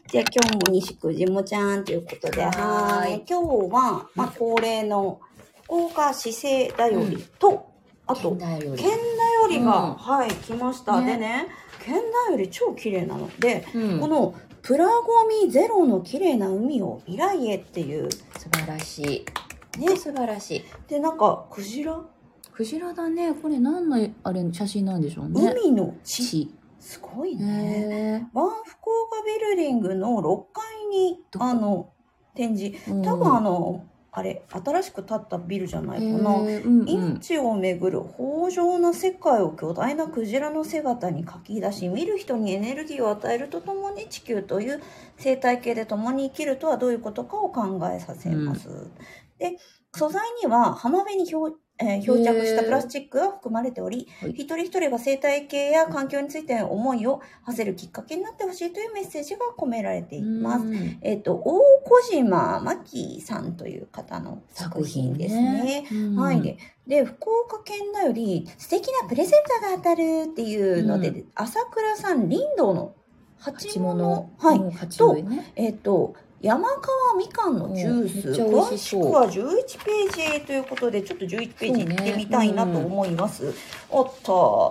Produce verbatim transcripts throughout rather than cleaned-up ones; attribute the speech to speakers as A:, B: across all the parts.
A: じゃあ今日も西くじもちゃんということで、はい。今日は、まあ、恒例の福岡市政だよりと、うん、あと、県だより。県だよりが、うん、はい、来ました。ね、でね、県だより超綺麗なので、うん、この、プラゴミゼロの綺麗な海を未来へっていう。
B: 素晴らしい。ね、素晴らしい。
A: で、なんか、クジラ
B: クジラだね。これ何の、あれ、写真なんでしょうね。
A: 海の地。すごいね。ワン福岡ビルディングのろっかいに、あの、展示。多分あの、あれ、新しく建ったビルじゃないかな。うんうん、命をめぐる豊穣な世界を巨大なクジラの姿に書き出し、見る人にエネルギーを与えるとともに地球という生態系で共に生きるとはどういうことかを考えさせます。うん、で、素材には浜辺に表えー、漂着したプラスチックが含まれており、一人一人が生態系や環境について思いを馳せるきっかけになってほしいというメッセージが込められています。えっと、大小島真紀さんという方の作品ですね。ねはい。で、で、福岡県だより素敵なプレゼントが当たるっていうので、うん、朝倉さん林道の鉢物、はい、と、ね、えっと、山川みかんのジュース、詳しくはじゅういちページということで、ちょっとじゅういちページ行ってみたいなと思います。ねうん、あった。はい。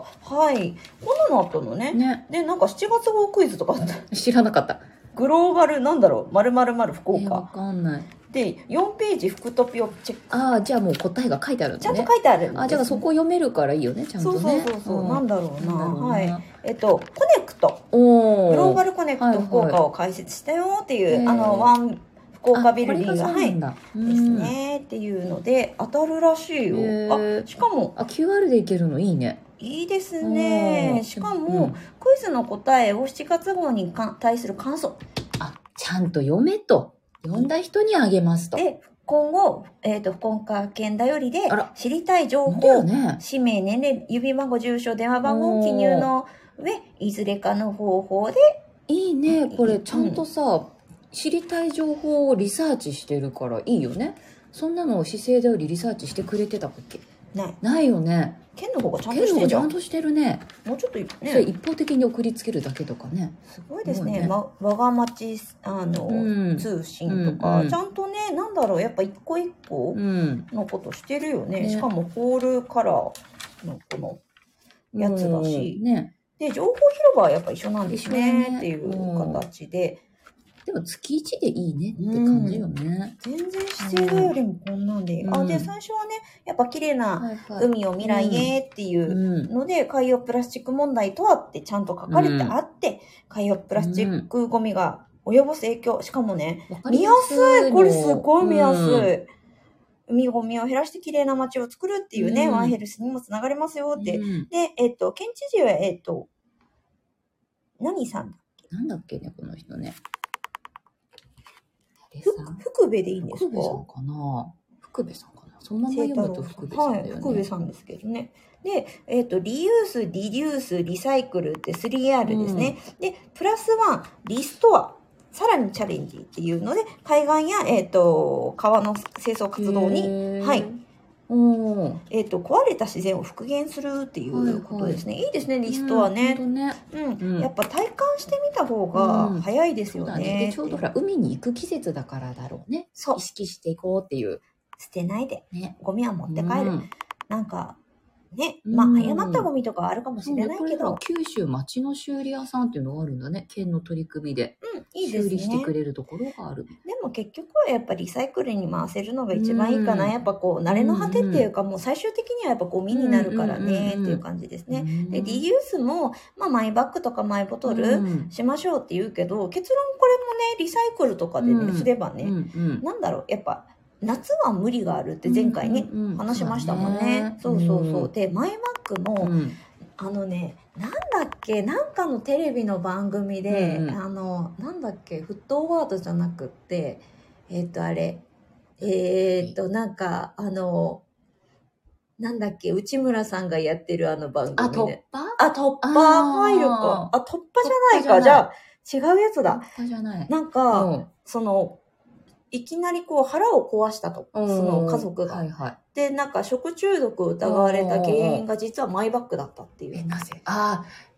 A: こんなのあったのね。ねで、なんかしちがつ号クイズとかあった。
B: 知らなかった。
A: グローバル、なんだろう、〇〇〇福岡。
B: わかんない。
A: で、よんページ、福トピをチェック。
B: ああ、じゃあもう答えが書いてあるんだね。
A: ちゃんと書いてあるんです、ね。
B: あ、じゃあそこ読めるからいいよね、ちゃんとね。
A: そうそうそうそう、うん、なんだろうな。はい。えっと、コネクト。グローバルコネクト福岡を開設したよっていう、はいはい、あの、ワン、福岡ビルディングが、はい、ですね。っていうので、当たるらしいよ。あ、しかも。
B: あ、キューアール でいけるのいいね。
A: いいですね。しかも、うん、クイズの答えをしちがつ号に対する感想。
B: あ、ちゃんと読めと。読んだ人にあげますと。
A: で、今後、えっと、福岡県だよりで、知りたい情報、ね、氏名、年齢、指番号、住所、電話番号を記入の上、いずれかの方法で。
B: いいね。これ、ちゃんとさ、うん、知りたい情報をリサーチしてるからいいよね。そんなのを姿勢だよりリサーチしてくれてたっけ？
A: ない。
B: ないよね。
A: 県の方がちゃんとしてるじゃん。
B: 県の方がちゃんとしてるね。
A: もうちょっとね。
B: それ一方的に送りつけるだけとかね。
A: すごいですね。ねま、我が町、あの、うん、通信とか、うんうん、ちゃんとね、なんだろう、やっぱ一個一個のことしてるよね。うん、しかもホールカラーのこのやつだし。ね、で、情報広場はやっぱ一緒なんですね、ねっていう形で。
B: でも月いちでいいねって感じよね。
A: うん、全然姿勢よりもこんなんでいい。うん、あ、で、最初はね、やっぱ綺麗な海を未来へっていうので、うん、海洋プラスチック問題とはってちゃんと書かれてあって、うん、海洋プラスチックゴミが及ぼす影響。しかもね、見やすい。これすごい見やすい。うん、海ゴミを減らして綺麗な街を作るっていうね、うん、ワンヘルスにもつながりますよって。うん、で、えっと、県知事は、えっと、何さんだっけ？
B: なんだっけね、この人ね。
A: 福部でいいんですか？
B: 福部さんかな？福部さんかな？そのまま読むと福部さんだよね。
A: はい、福部さんですけどね。で、えっと、リユース、リデュース、リサイクルって スリーアール ですね。うん、で、プラスワン、リストア、さらにチャレンジっていうので、海岸や、えっと、川の清掃活動に、はい。えっと、壊れた自然を復元するっていうことですね。はいはい、いいですね、リストはね。うん、ねうんうん、やっぱ体感してみた方が早いですよね。うん、ね
B: でちょうどほら、海に行く季節だからだろうね。そう。意識していこうっていう。
A: 捨てないで。ね、ゴミは持って帰る。うん、なんか、ね、まあ、誤ったゴミとかはあるかもしれないけど。
B: 九州町の修理屋さんっていうのがあるんだね。県の取り組みで。
A: うん、いいですね。
B: 修理してくれるところがある。
A: でも結局はやっぱりリサイクルに回せるのが一番いいかな。やっぱこう、慣れの果てっていうか、もう最終的にはやっぱゴミになるからね、っていう感じですね。で、リユースも、まあ、マイバッグとかマイボトルしましょうって言うけど、結論これもね、リサイクルとかでね、すればね、なんだろう、やっぱ、夏は無理があるって前回ね、うんうん、話しましたもんね。そうそうそう。で、マイバッグも、うん、あのね、なんだっけ、なんかのテレビの番組で、うんうん、あの、なんだっけ、フットワードじゃなくって、えっと、あれ、えー、っと、なんか、あの、なんだっけ、内村さんがやってるあの番組で。
B: あ、突破
A: あ、突破ファイルか。あ、突破じゃないか。じゃあ、違うやつだ。
B: 突破じゃない。
A: なんか、うん、その、いきなりこう腹を壊したと、その家族が。はいはい、で、なんか食中毒を疑われた原因が実はマイバッグだったっていう。
B: え、なぜ？ああ、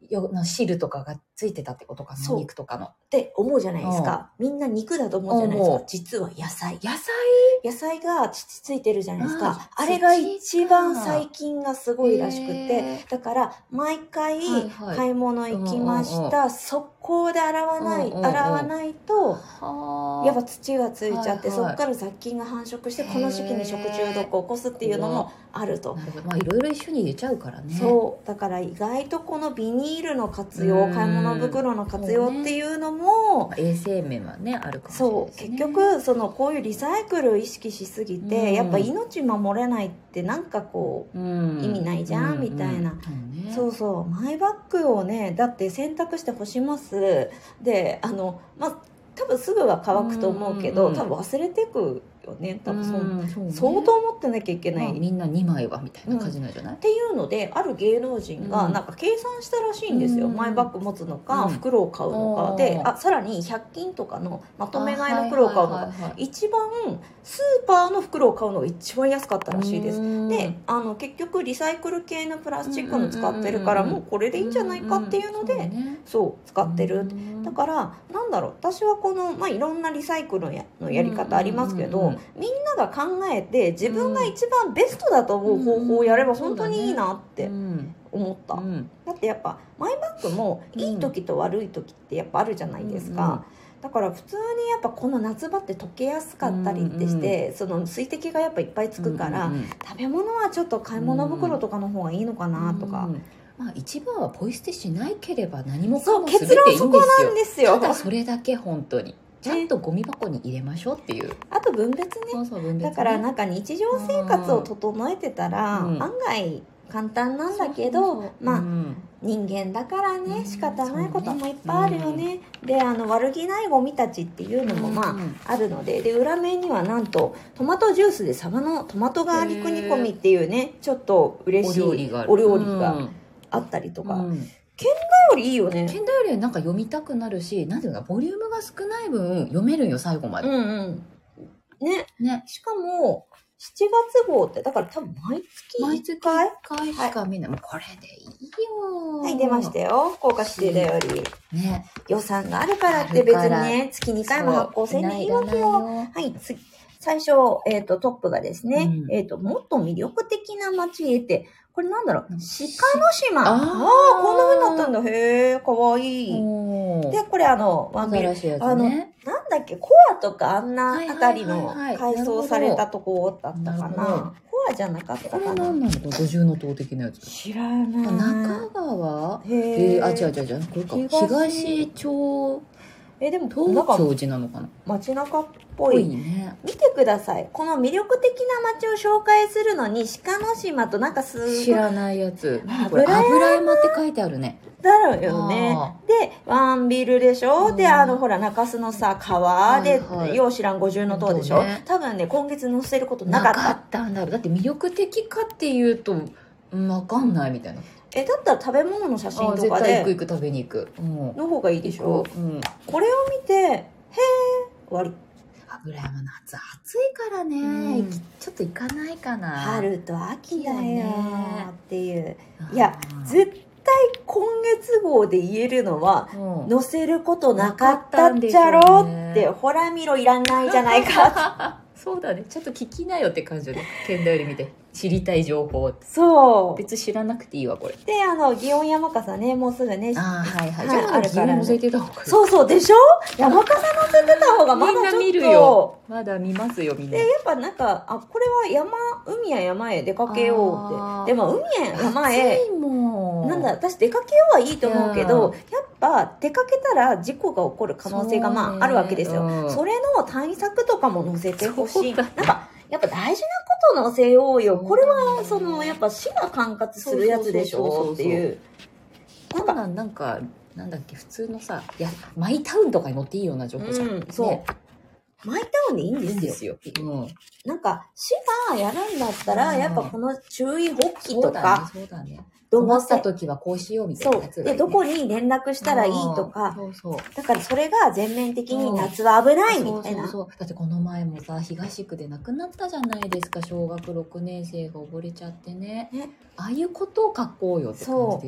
B: よな汁とかがついてたってことかな、
A: そう
B: お肉とかの。
A: って思うじゃないですか。みんな肉だと思うじゃないですか
B: 思う。
A: 実は野菜。
B: 野菜
A: 野菜が土ついてるじゃないですか。
B: あ
A: あれが一番細菌がすごいらしくて
B: へ、
A: だから毎回
B: はいはい
A: 買い物行きまし
B: うんうん
A: た。速攻で洗わない、
B: うんうんうん
A: 洗わないと、
B: は
A: やっぱ土がついちゃって、
B: はいはい
A: そこから雑菌が繁殖して、
B: へー
A: この時期に食中毒を起こすっていうのもあると。
B: なるほど。まあいろいろ一緒に入れちゃうからね。
A: そうだから意外とこのビニールの活用、
B: うん
A: 買い物袋の活用っていうのも、
B: 衛生面はねあるかもしれない
A: そう
B: ですね。
A: 結局そのこういうリサイクルを意識しすぎて、
B: うん
A: やっぱ命守れないってなんかこう、
B: うん
A: 意味ないじゃんみたいな
B: うんね
A: そうそうマイバッグをねだって洗濯して干しますであのまあ多分すぐは乾くと思うけど、
B: うんうんうん
A: 多分忘れてくよね多分そう、
B: うんそうね
A: 相当持ってなきゃいけない、
B: まあみんなにまいはみたいな感じなんじゃない、
A: っていうのである芸能人が
B: うん
A: なんか計算したらしいんですよ、
B: うん
A: マイバッグ持つのか、
B: うん
A: 袋を買うのか
B: おー
A: であさらにひゃく均とかのまとめ買いの袋を買うのか、
B: あはいはいはいはい
A: 一番スーパーの袋を買うのが一番安かったらしいです
B: うん
A: であの結局リサイクル系のプラスチックの使ってるから
B: うんうんうんうん
A: もうこれでいいんじゃないかっていうので、
B: んんそうね
A: そう使ってる、
B: うん
A: だからなんだろう私はこの、まあ、いろんなリサイクルのやのやり方ありますけど、
B: うんうんうん
A: みんなが考えて自分が一番ベストだと思う方法をやれば本当にいいなって
B: うん
A: 思った、
B: うん
A: だってやっぱマイバッグもいい時と悪い時ってやっぱあるじゃないですか、
B: うんうん
A: だから普通にやっぱこの夏場って溶けやすかったりってして、その水滴がやっぱいっぱいつくから、
B: うんうんうん
A: 食べ物はちょっと買い物袋とかの方がいいのかなとか、
B: うんまあ一番はポイ捨てしないければ何もか
A: そう
B: も全て
A: 結論
B: いいんですよ。
A: そこなんですよ
B: ただそれだけ本当にちゃんとゴミ箱に入れましょうっていう。
A: あと分別ね
B: そうそう分別ね
A: だからなんか日常生活を整えてたら、
B: うん
A: 案外簡単なんだけど
B: そうそうそう
A: まあ、
B: うん
A: 人間だからね
B: うん
A: 仕方ないこともいっぱいあるよね、であの悪気ないゴミたちっていうのもまあ、
B: うん
A: あるのでで裏面にはなんとトマトジュースでサバのトマトガーリック煮込みっていうねちょっと嬉しい
B: お料理がある
A: お料理が
B: うん
A: あったりとか、
B: うん
A: 料理いいよね
B: 現代よりなんか読みたくなるし、なんていうのかボリュームが少ない分読めるんよ最後まで。
A: うんうんね
B: ね。
A: しかもしちがつ号ってだから多分毎月
B: 毎月
A: いっかい
B: いっかいしか見ない。もうこれでいいよ。
A: はい出ましたよ福岡市でより
B: ね。
A: 予算があるからって別にね月にかいも発行せんでいいわけよ
B: そういらないよ
A: はい、次。最初、えっ、と、トップがですね、
B: うん
A: えっ、と、もっと魅力的な街へって、これなんだろう、鹿
B: うん
A: の島。あ
B: あー
A: あー、こんな風になったんだ。へえ、かわいい。
B: おー
A: で、これあの、ワンビル、
B: 新しいやつ
A: あの、
B: ね。
A: なんだっけ、コアとかあんなあたりの
B: はいはいはいはい
A: 改装されたとこだったか
B: なるほど
A: な。コアじゃなかった
B: これ
A: かな。
B: 何なのこの五重の塔的なやつ。
A: 知らない。
B: 中川
A: へ
B: え
A: え
B: ー、あ、違う違う違う。これか。
A: 東
B: 東町、
A: え、でも、
B: 東
A: なんか
B: 京寺なのかな。
A: 街中っぽ
B: ぽ
A: い。
B: いね。
A: 見てください。この魅力的な街を紹介するのに、鹿の島となんかすごい
B: 知らないやつ。これ
A: 油山
B: 油山って書いてあるね。
A: だろうよね
B: あ。
A: で、ワンビルでしょ、
B: うん
A: で、あの、ほら、中洲のさ、川で、
B: はいはい
A: よう知らん五重の塔でしょ、
B: そうね
A: 多分ね、今月載せることなかった。
B: なかったんだ。だって魅力的かっていうと、うんわかんないみたいな。
A: え、だったら食べ物の写真
B: あ、絶
A: とかで、
B: 対行く行く食べに行く。うん。
A: の方がいいでしょ
B: うん。
A: これを見て、へー、終わり。
B: 油山の夏暑いからね、
A: うん
B: ちょっと行かないかな。
A: 春と秋だよ
B: 秋だね
A: っていう。
B: あー
A: いや、絶対今月号で言えるのは、
B: うん
A: 載せることなかったっちゃろって、ほら見ろいらないじゃないか。
B: そうだね。ちょっと聞きなよって感じで、県だより見て。知りたい情報。
A: そう。
B: 別に知らなくていいわ、これ。
A: で、あの、祇園山笠ね、もうすぐね。
B: ああ、はいはい。
A: はい
B: じゃあ、
A: あるからね
B: 乗せてた方がいい。
A: そうそう、でしょ山笠乗せてた方がまだちょっと。
B: みんな見るよ。まだ見ますよ、みんな。
A: で、やっぱなんか、あ、これは山、海や山へ出かけよう
B: あー
A: って。でも、海や山へ、
B: 暑いもん。
A: なんだ、私出かけようはいいと思うけど、やっぱ出かけたら事故が起こる可能性がま
B: そうね
A: ああるわけですよ。
B: うん
A: それの対策とかも載せてほしい。
B: そうだね
A: なんか、やっぱ大事なこと載せようよ。これは、その、やっぱ市が管轄するやつでし
B: そうそうそうそう
A: ょっていう。
B: こんなんなんか、なんだっけ、普通のさ、いや、マイタウンとかに載っていいような情報じゃん。
A: うん、そう。
B: ね
A: マイタウンでいいん
B: いいん
A: で
B: ですすよ。うん。
A: なんか、市がやるんだったら、
B: うん
A: やっぱこの注意報機と
B: そうだね
A: か、、
B: そうだね。
A: どう
B: 困った
A: せ、
B: 時はこうしようみたい
A: そう
B: なやつ。がいいね
A: で、どこに連絡したらいいと
B: うん
A: か、
B: そうそう。
A: だからそれが全面的に
B: うん
A: 夏は危ないみ
B: そう
A: たいな。
B: そうそう。だってこの前もさ、東区で亡くなったじゃないですか、小学ろくねん生が溺れちゃってね。
A: ね
B: ああいうことを書こうよって感じですよ。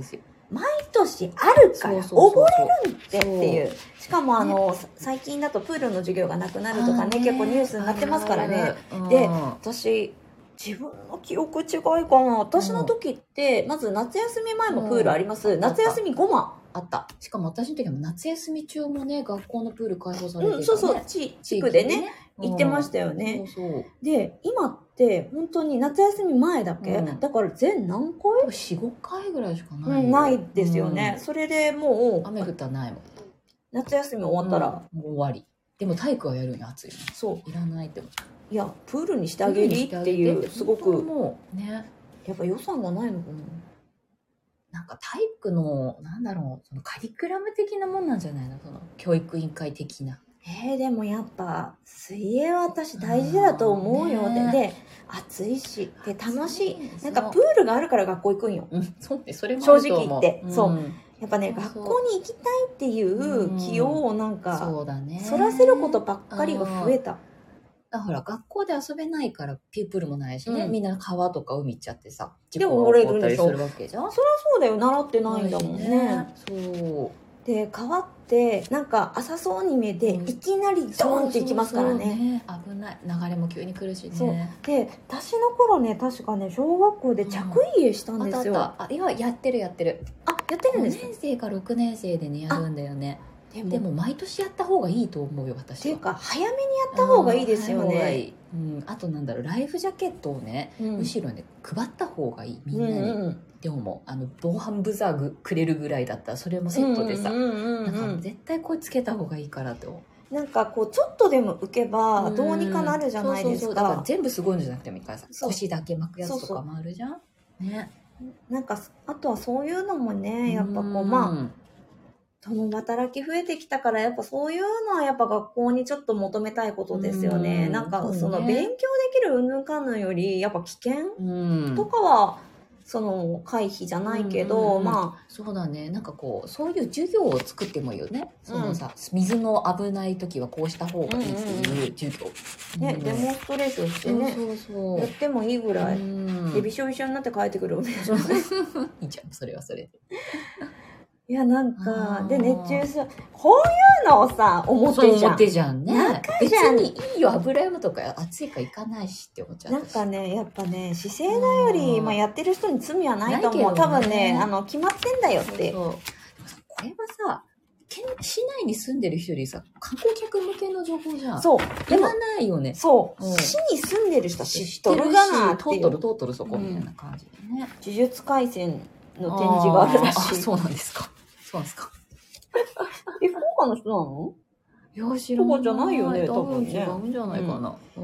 A: 毎年あるから
B: そうそうそうそう
A: 溺れるってっていう。しかもあの、ね、最近だとプールの授業がなくなるとかね、結構ニュースになってますからね。で、私自分の記憶違いかな。私の時って、うん、まず夏休み前もプールあります。うん、夏休みごま
B: あった。しかも私の時も夏休み中もね、学校のプール開放されてた、ね。
A: うん、そうそう、地区でね、行ってましたよね。そうそう。で、今って本当に夏休み前だけ、うん、だから全何回 ?よん、
B: ごかいぐらいしかない。
A: うん、ないですよね。うん、それでもう、
B: 雨降ったらないもん。
A: 夏休み終わったら、
B: うん、もう終わり。でも体育はやるよね、暑いの。
A: そう。
B: いらないって思う。
A: いや、プールにしてあげりっていう、すごく、
B: もうね、
A: やっぱ予算がないのか
B: な。なんか体育の、なんだろう、そのカリキュラム的なもんなんじゃないの、その教育委員会的な。
A: えー、でもやっぱ水泳は私大事だと思うよ。で、で、暑いし、で、楽しい。なんかプールがあるから学校行くんよ。
B: うん、そうね、それも
A: 正直言って。
B: うん、
A: そう。やっぱね、学校に行きたいっていう気をなんか、そうだね。そらせることばっかりが増えた。
B: だから学校で遊べないからピープールもないしね、うん、みんな川とか海行っちゃってさ、
A: で溺れるんでしょ。
B: するわけじゃん。
A: そりゃそうだよ、習ってないんだもんね。
B: ね、そう
A: で、川ってなんか浅そうに見えて、うん、いきなりドーンっていきますからね。そうそうそうね、
B: 危ない、流れも急に来るしね。
A: そうで、私の頃ね、確かね、小学校で着衣泳したんですよ。うん、
B: あったあった。今やってるやってる。
A: あ、やってるんですか。
B: ごねん生かろくねん生でね、やるんだよね。で も, でも毎年やった方がいいと思うよ、私は。
A: っていうか早めにやった方がいいですよね。いい、
B: うん、あとなんだろう、ライフジャケットをね、うん、むしろね配った方がいい、みんなに。うんうん、でももうあの防犯ブザーグくれるぐらいだったらそれもセットでさ、なんか絶対これつけた方がいいからって思う。
A: なんかこうちょっとでも浮けばどうにかなるじゃないですか。そうそうそう、だから
B: 全部すごいのじゃなくてもいいからさ、腰だけ巻くやつとかもあるじゃん。そうそうね。
A: なんかあとはそういうのもね、やっぱこう、まあ共働き増えてきたから、やっぱそういうのはやっぱ学校にちょっと求めたいことですよね。んなんかその勉強できるうんぬんかんぬんより、やっぱ危険とかはその回避じゃないけど、うん、まあ
B: そうだね。なんかこうそういう授業を作ってもいいよね。そのさ、うん、水の危ない時はこうした方がいいっていう授業、
A: うんうんうん、ね、デモンストレーションしてね、そうそうそうやってもいいぐらい、うん、でびしょびしょになって帰ってくるわけじゃない
B: いいじゃん、それはそれで。
A: いや、なんか、で、熱中症、こういうのをさ、表じゃん。
B: 表じゃんね。別にいいよ、油山とか暑いから行かないしって思っちゃう。
A: なんかね、やっぱね、姿勢だより、まあ、やってる人に罪はないと思う。ね、多分ね、あの、決まってんだよって。そうそう、
B: これはさ、市内に住んでる人よりさ、観光客向けの情報じゃん。
A: そう。
B: 言わないよね。
A: そう。うん、市に住んでる人は知っとるがなっていう。
B: 通っとる通っとるそこ、みたいな感じでね。
A: 呪術廻戦の展示があるらしい。
B: あ、そうなんですか。そうなんですか。
A: え、福岡の人なの？
B: いや、知らない。
A: 福岡じゃないよね、多分ね。
B: 違うんじゃないかな。うん、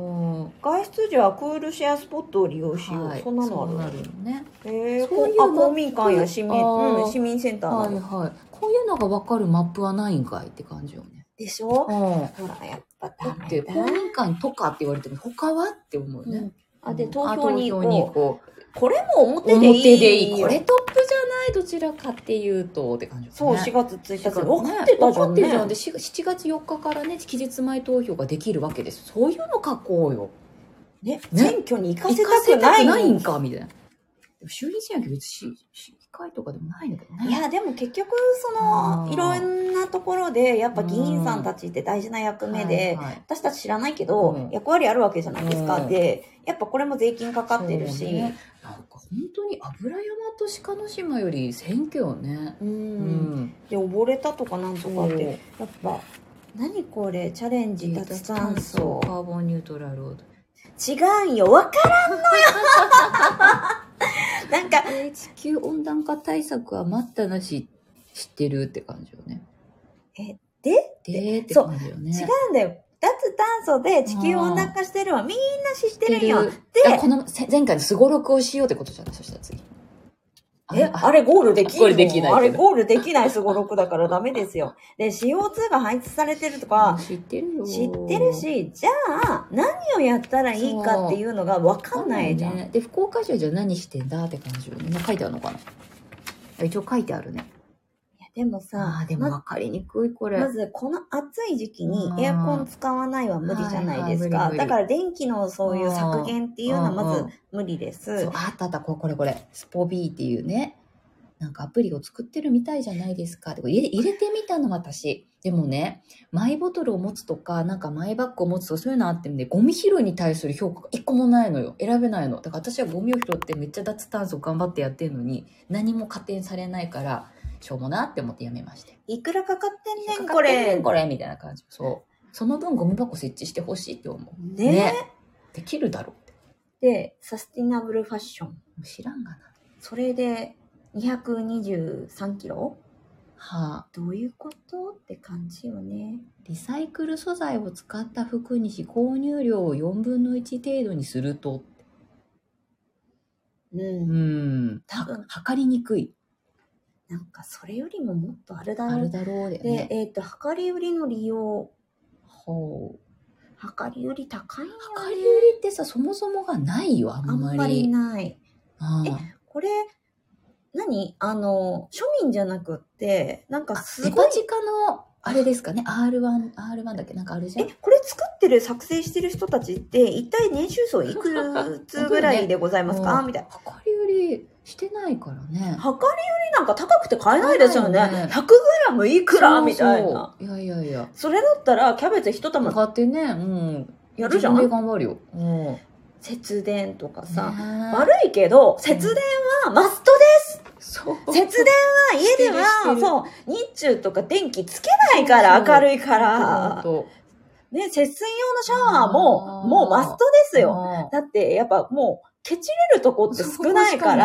A: 外出時はクールシェアスポットを利用しよう。はい、そんなのある。
B: そうなるよね。
A: えー、そういうあ、公民館や市民、うん、市民センターなの。
B: はいはい。こういうのが分かるマップはないんかいって感じよね。
A: でしょ？うん、ほら、やっぱダメだ。だって
B: 公民館とかって言われても他はって思うよね。うん、
A: あ、で、投票に行こう。これも表でいい。
B: 表でいい。これトップじゃない、どちらかっていうとって感じ、ね、
A: そう、しがつついたち。分かってたじゃんね。分かってるじゃん。
B: で、しちがつよっかからね、期日前投票ができるわけです。そういうの書こうよ。
A: ね、選挙に行かせたくない。
B: ないんか、みたいな。衆議院選挙別に市議会とかでもないんだけどね。
A: いや、でも結局、その、いろんなところで、やっぱ議員さんたちって大事な役目で、はいはい、私たち知らないけど、うん、役割あるわけじゃないですか。うん、で、やっぱこれも税金かかってるし。ね、
B: なんか本当に油山と鹿の島より選挙よね。うん。うん、
A: で、溺れたとかなんとかって、やっぱ、何これ、チャレンジ脱炭素。
B: カーボンニュートラルロード。
A: 違うんよ、わからんのよなんか、
B: えー、地球温暖化対策は待ったなし知ってるって感じよね。
A: え、で
B: でって感じよね。
A: そう、違うんだよ。脱炭素で地球温暖化してるわ。みんな知ってるよ。で、
B: この前回のスゴロクをしようってことじゃない？そしたら次。
A: え、あれゴールできない。
B: ゴールできない。
A: あれゴールできないすごろくだからダメですよ。で、シーオーツー が排出されてるとか、
B: 知ってるよ。
A: 知ってるし、じゃあ、何をやったらいいかっていうのが分かんないじゃん。
B: ね、で、福岡市はじゃあ何してんだって感じよね。書いてあるのかな？一応書いてあるね。
A: いや、でもさ、
B: あでも分かりにくい、これ。
A: まず、この暑い時期にエアコン使わないは無理じゃないですか。だから電気のそういう削減っていうのはまず無理です。
B: そう、あったあった、これこれこれ。スポビーっていうね。 なんかアプリを作ってるみたいじゃないですか。入れ、入れてみたの私。でもね、マイボトルを持つとか、なんかマイバッグを持つとかそういうのあってもね、ゴミ拾いに対する評価が一個もないのよ。選べないの。だから私はゴミを拾ってめっちゃ脱炭素頑張ってやってるのに、何も加点されないから、しょうもなって思ってやめました。
A: いくらかかってんねん、
B: これ。
A: これ。
B: これみたいな感じ。そう。その分ゴミ箱設置してほしいって思う。
A: ね。ね
B: できるだろうって。
A: で、サスティナブルファッション。
B: 知らんがな。
A: それでにひゃくにじゅうさんキロ
B: はあ。
A: どういうことって感じよね。
B: リサイクル素材を使った服にし、購入量をよんぶんのいち程度にすると。
A: うん。
B: うん。
A: 多分。
B: 測りにくい。
A: なんかそれよりももっとあるだろう。
B: あるだろうで、ね。
A: で、えっと、量り売りの利用。
B: ほう。
A: 量り売り高いよね。
B: 量り売りってさ、そもそもがないよ、あんまり。
A: あんまりない。
B: ああ。
A: え、これ、何あの、庶民じゃなくって、なんかすごい。
B: デパ地下の、あれですかね、アールワン、アールワン だっけなんかあるじゃん。
A: え、これ作ってる、作成してる人たちって、一体年収層いくつぐらいでございますか、ね、みたいな。
B: 量り売りしてないからね。
A: 量り売りなんか高くて買えないですよね。ね ひゃくグラム いくらみたいな。
B: いやいやいや。
A: それだったら、キャベツ一玉
B: 買ってね、うん。
A: やるじゃん。
B: 自分で頑張るよ。うん。
A: 節電とかさ、悪いけど、節電はマストです。そう。節電は家では、そう、日中とか電気つけないから明るいから。ね、節水用のシャワーも、もうマストですよ。だって、やっぱもう、ケチれるとこって少ないから、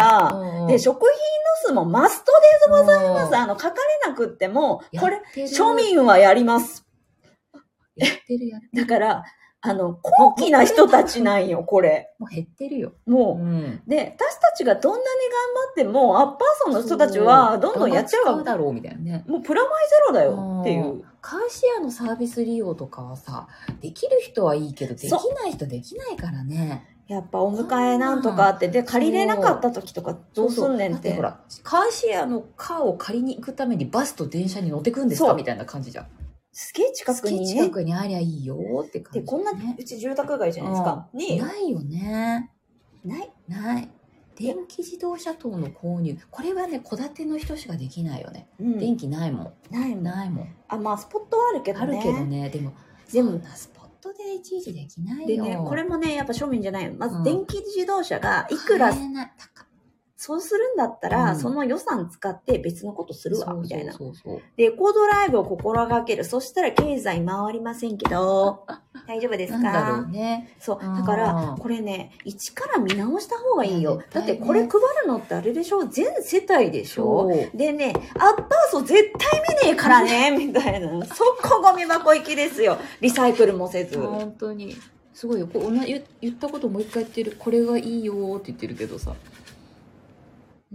A: で、食品ロスもマストでございます。あの、書かれなくっても、これ、庶民はやります。
B: やってるやってる。
A: だから、あの、高貴な人たちなんよ、これ。
B: もう減ってるよ。
A: もう、うん。で、私たちがどんなに頑張っても、アッパー層の人たちは、どんどんやっちゃうわ。
B: だろうみたいなね。
A: もうプラマイゼロだよっていう。
B: カーシェアのサービス利用とかはさ、できる人はいいけど、できない人できないからね。
A: やっぱお迎えなんとかあって、で、借りれなかった時とかどうすんねんって。
B: そうそう。だってほら、カーシェアのカーを借りに行くためにバスと電車に乗ってくんですかみたいな感じじゃん。
A: すげえ近くにね。
B: すげえ近くにありゃいいよって感じ、
A: ね。で、こんな、うち住宅街じゃないですか。
B: ね、ないよね。
A: ない。
B: ない。電気自動車等の購入。これはね、戸建ての人しかできないよね。うん、電気ないもん。
A: ないもん。
B: ないもん。
A: あ、まあ、スポットはあるけどね。
B: あるけどね。でも、でも、スポットでいちいちできないよ。
A: でね、これもね、やっぱ庶民じゃないよ。まず、電気自動車がいくら、うん、そうするんだったら、うん、その予算使って別のことするわ、みたいな。そうそうそうで、エコードライブを心がける。そしたら経済回りませんけど、大丈夫ですか？
B: なんだろうね。
A: そう。だから、これね、一から見直した方がいいよ。ね、だってこれ配るのってあれでしょ？全世帯でしょ？でね、アッパー層絶対見ねえからね、みたいな。そこゴミ箱行きですよ。リサイクルもせず。
B: 本当に。すごいよ。こう言ったこともう一回言ってる。これがいいよって言ってるけどさ。うん。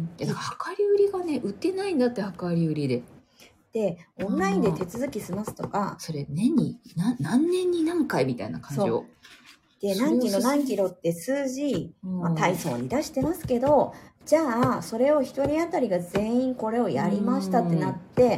B: いや、だから量り売りがね、売ってないんだって、量り売りで。
A: で、オンラインで手続き済ますとか。
B: それ、年に、な何年に何回みたいな感じを。
A: で、何キロ何キロって数字、まあ、体操に出してますけど、じゃあ、それを一人当たりが全員これをやりましたってなって、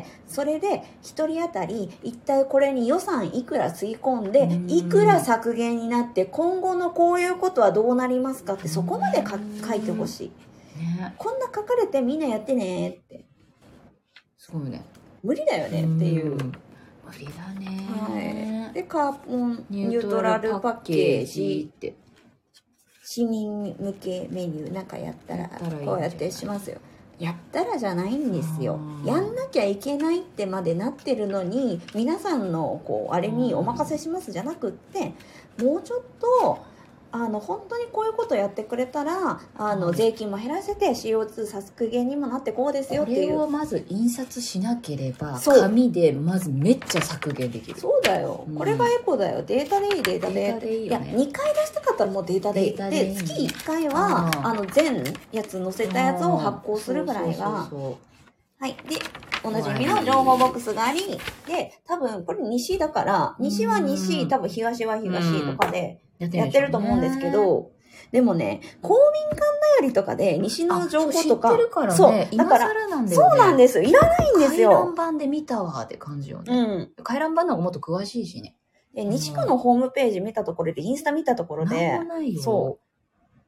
A: それで一人当たり一体これに予算いくらつぎ込んで、いくら削減になって、今後のこういうことはどうなりますかって、そこまでか書いてほしい。ね、こんな書かれてみんなやってねって。
B: すごいね。
A: 無理だよねっていう。無
B: 理だね。
A: はい。で、カーボンニュートラルパッケージって。市民向けメニューなんかやったら、こうやってしますよ。やったらじゃないんですよ。やんなきゃいけないってまでなってるのに、皆さんのこう、あれにお任せしますじゃなくって、もうちょっと、あの本当にこういうことやってくれたらあの、うん、税金も減らせて シーオーツー 削減にもなってこうですよっていう。
B: これをまず印刷しなければ紙でまずめっちゃ削減できる。
A: そうだよ、うん、これがエコだよ。データでいいデータで。データでいいよね。いやにかい出したかったらもうデータでいい。で月いっかいはあの全やつ載せたやつを発行するぐらいが。はいでおなじみの情報ボックスがありで多分これ西だから西は西多分東は東とかで。やってると思うんですけど、でもね、公民館だよりとかで西の情報とか、
B: 知ってるからね、
A: そう、
B: だから、なんだよね、
A: そうなんです。いらないんですよ。
B: 回覧板で見たわって感じよね。うん。回覧板の方がもっと詳しいしね。
A: で、西区のホームページ見たところで、インスタ見たところで、
B: なんもないよ。
A: そう。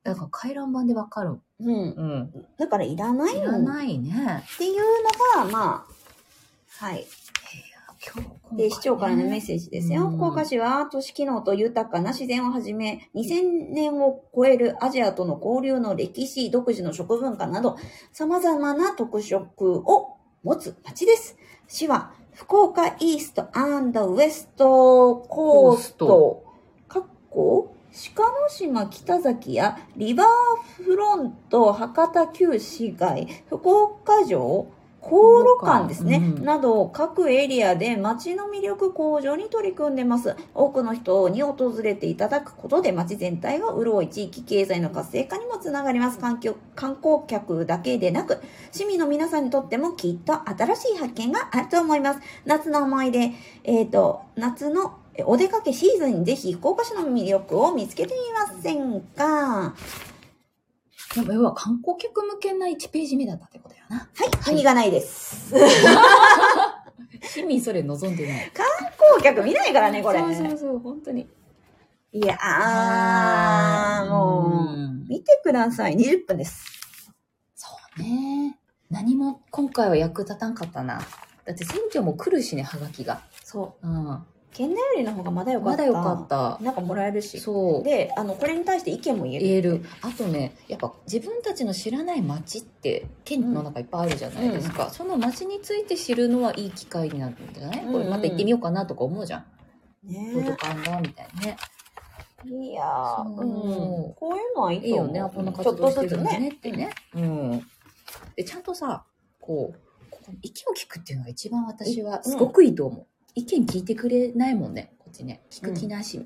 B: だから回覧板でわかる。
A: うん。
B: うん。
A: だからいらないの。
B: いらないね。
A: っていうのが、まあ、はい。で、市長からのメッセージですよ。福岡市は都市機能と豊かな自然をはじめ、にせんねんを超えるアジアとの交流の歴史、独自の食文化など、様々な特色を持つ町です。市は、福岡イースト&ウエストコースト、かっこ鹿の島北崎やリバーフロント博多旧市街、福岡城、航路館ですね、うん、など各エリアで街の魅力向上に取り組んでます。多くの人に訪れていただくことで街全体が潤い、地域経済の活性化にもつながります。環境、観光客だけでなく市民の皆さんにとってもきっと新しい発見があると思います。夏の思い出、えっと夏のお出かけシーズンにぜひ福岡市の魅力を見つけてみませんか。
B: でも要は観光客向けないちページ目だったってことよな。
A: はい、意味がないです。
B: 市民それ望んでない。
A: 観光客見ないからね、これ。
B: そうそうそう、本当に。
A: いやー、もう、見てください。にじゅっぷんです。
B: そうね。何も今回は役立たんかったな。だって選挙も来るしね、ハガキが。
A: そう。
B: うん。
A: 県内よりの方がまだよかった。
B: まだよかった。
A: なんかもらえるし。
B: そう。
A: で、あの、これに対して意見も言える。
B: 言える。あとね、やっぱ自分たちの知らない街って県の中いっぱいあるじゃないですか。うん、その街について知るのはいい機会になるんじゃない、うんうん、これまた行ってみようかなとか思うじゃん。ねえ。どうとかんだみたいなね。
A: いやー、うん、こういうのはいいと思う。
B: いいよね。こんな活動してるんだねってね。うん。で、ちゃんとさ、こう、ここ意見を聞くっていうのが一番私はすごくいいと思う。うん、意見聞いてくれないもんね。こっちね。聞く気なし。うん、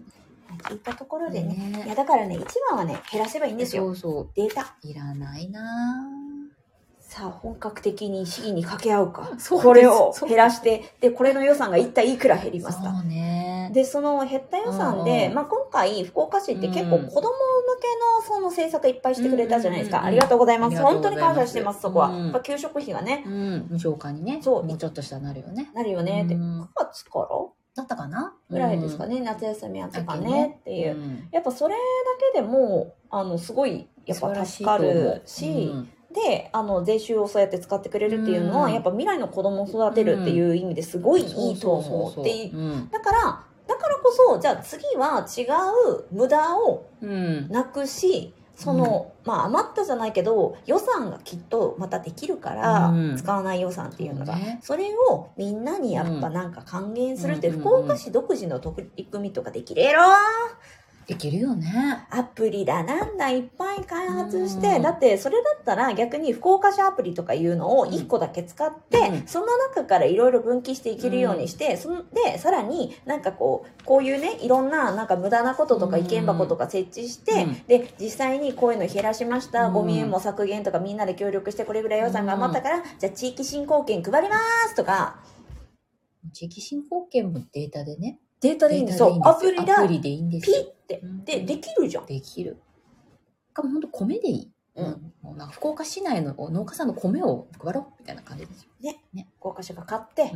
A: 聞いたところでね。ねいや、だからね、一番はね、減らせばいいんですよ。
B: そうそう。
A: データ。
B: いらないなぁ。
A: さあ、本格的に市議に掛け合うか。そうこれを減らして、で、これの予算が一体いくら減りますか。
B: そうね。
A: で、その減った予算で、まあ今回、福岡市って結構子供向けのその政策いっぱいしてくれたじゃないですか。うんうんうん、ありがとうございます。本当に感謝してます、そこは。うん、やっぱ給食費がね。
B: うん、無償化にね。そう。もうちょっとしたらなるよね。
A: なるよね。で、くがつから
B: だったかな
A: ぐらいですかね。うん、夏休みあったかねっていう。うん、やっぱそれだけでも、あの、すごい、やっぱ助かるし、で、あの、税収をそうやって使ってくれるっていうのは、うん、やっぱ未来の子供を育てるっていう意味ですごいいいと思うっていう。だから、だからこそ、じゃあ次は違う無駄をなくし、うん、その、うん、まあ余ったじゃないけど、予算がきっとまたできるから、うん、使わない予算っていうのが、ね、それをみんなにやっぱなんか還元するって、うん、福岡市独自の取り組みとかできるやろ
B: できるよね。
A: アプリだなんだいっぱい開発して、だってそれだったら逆に福岡市アプリとかいうのをいっこだけ使って、うん、その中からいろいろ分岐していけるようにして、うん、そんでさらになんかこうこういうねいろんななんか無駄なこととか意見箱とか設置して、うん、で実際にこういうの減らしました、うん、ゴミも削減とかみんなで協力してこれぐらい予算が余ったから、じゃあ地域振興券配りますとか。
B: 地域振興券もデータでね。
A: データでいいんですよ。アプリだ。
B: アプリでいいんですよ。
A: ピッて。で、できるじゃん。
B: できる。かもほんと米でいい。うん。もうなんか福岡市内の農家さんの米を配ろうみたいな感じですよ。
A: ね。ね。福岡市が買って、うん。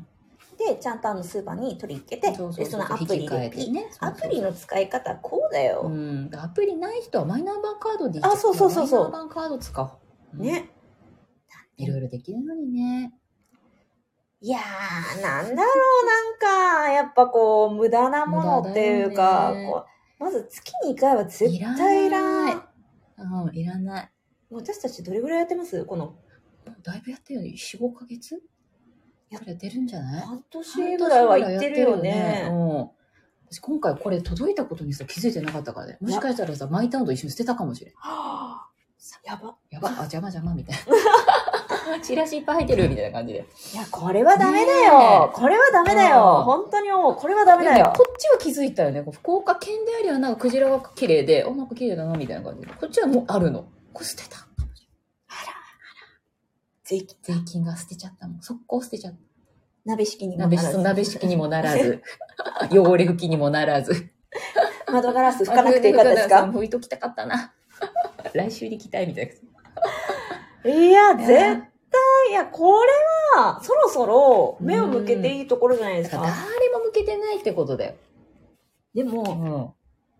A: で、ちゃんとあのスーパーに取り入れて、そうそうそうで、そのアプリでピッ。ね。アプリの使い方こうだよ。
B: うん。アプリない人はマイナンバーカードでいい。
A: あ、そうそうそうそう。
B: マイナンバーカード使おう。
A: ね。
B: いろいろできるのにね。
A: いやー、なんだろう、なんか、やっぱこう、無駄なものっていうか、こうまず月にいっかいは絶対いらない。
B: うん、いらない。
A: 私たちどれぐらいやってますこの。
B: だいぶやってるよね。よん、ごかげつやってるんじゃない
A: 半年ぐらいは行ってるよね。
B: うん。私今回これ届いたことにさ気づいてなかったからね。もしかしたらさ、マイタウンと一緒に捨てたかもしれん。
A: はぁ、やば。
B: やば。あ、邪魔邪魔みたいな。チラシいっぱい入ってるみたいな感じで。
A: いや、これはダメだよ。これはダメだよ。本当にもう、これはダメだよ。
B: こっちは気づいたよね。福岡県でありはなんかクジラが綺麗で、お、なんか綺麗だなみたいな感じで。こっちはもうあるの。これ捨てた。あら、あら。税金。税金が捨てちゃったもん。速攻捨てちゃった。
A: 鍋敷にもならず。
B: 鍋敷にもならず。汚れ拭きにもならず。
A: 窓ガラス拭かなくていいかったですか？
B: 拭いときたかったな。来週に来たいみたい
A: な。いや、絶対。いや、これは、そろそろ目を向けていいところじゃないですか。
B: 誰も向けてないってことだよ。
A: でも、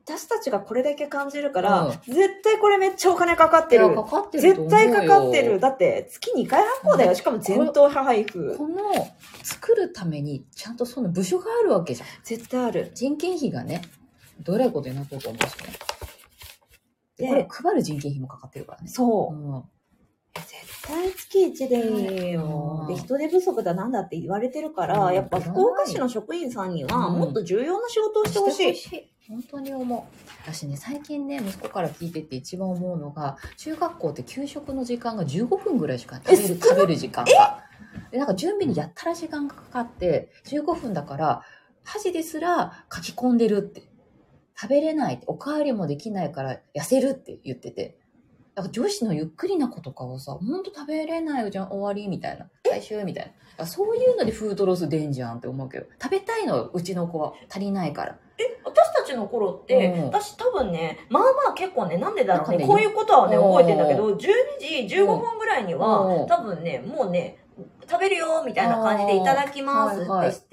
A: 私たちがこれだけ感じるから、
B: うん
A: 絶対これめっちゃお金かかってる。
B: かかってると思うよ。
A: 絶対かかってる。だって月にかい発行だよ。しかも全頭配布。
B: この作るためにちゃんとその部署があるわけじゃん。
A: 絶対ある。
B: 人件費がね、どれほどになってると思うしね。でこれ配る人件費もかかってるからね。
A: そう。
B: うん
A: 絶対月いちでいいよ。で、人手不足だなんだって言われてるから、
B: うん
A: やっぱ福岡市の職員さんにはもっと重要な仕事をしてほしい。
B: してほしい。本当に思う。私ね、最近ね、息子から聞いてて一番思うのが、中学校って給食の時間がじゅうごふんぐらいしか食べる、食べる時間が。で、なんか準備にやったら時間がかかって、じゅうごふんだから、箸ですら書き込んでるって。食べれないって、おかわりもできないから痩せるって言ってて。だから女子のゆっくりな子とかをさ、ほんと食べれないじゃん、終わりみたいな。最終みたいな。そういうのでフードロス出んじゃんって思うけど、食べたいのうちの子は足りないから。
A: え、私たちの頃って、
B: うん
A: 私多分ね、まあまあ結構ね、なんでだろうね、
B: なんかね
A: こういうことはね、
B: うん
A: 覚えてんだけど、じゅうにじじゅうごふんぐらいには、
B: うん
A: 多分ね、もうね、食べるよみたいな感じでいただきますってして、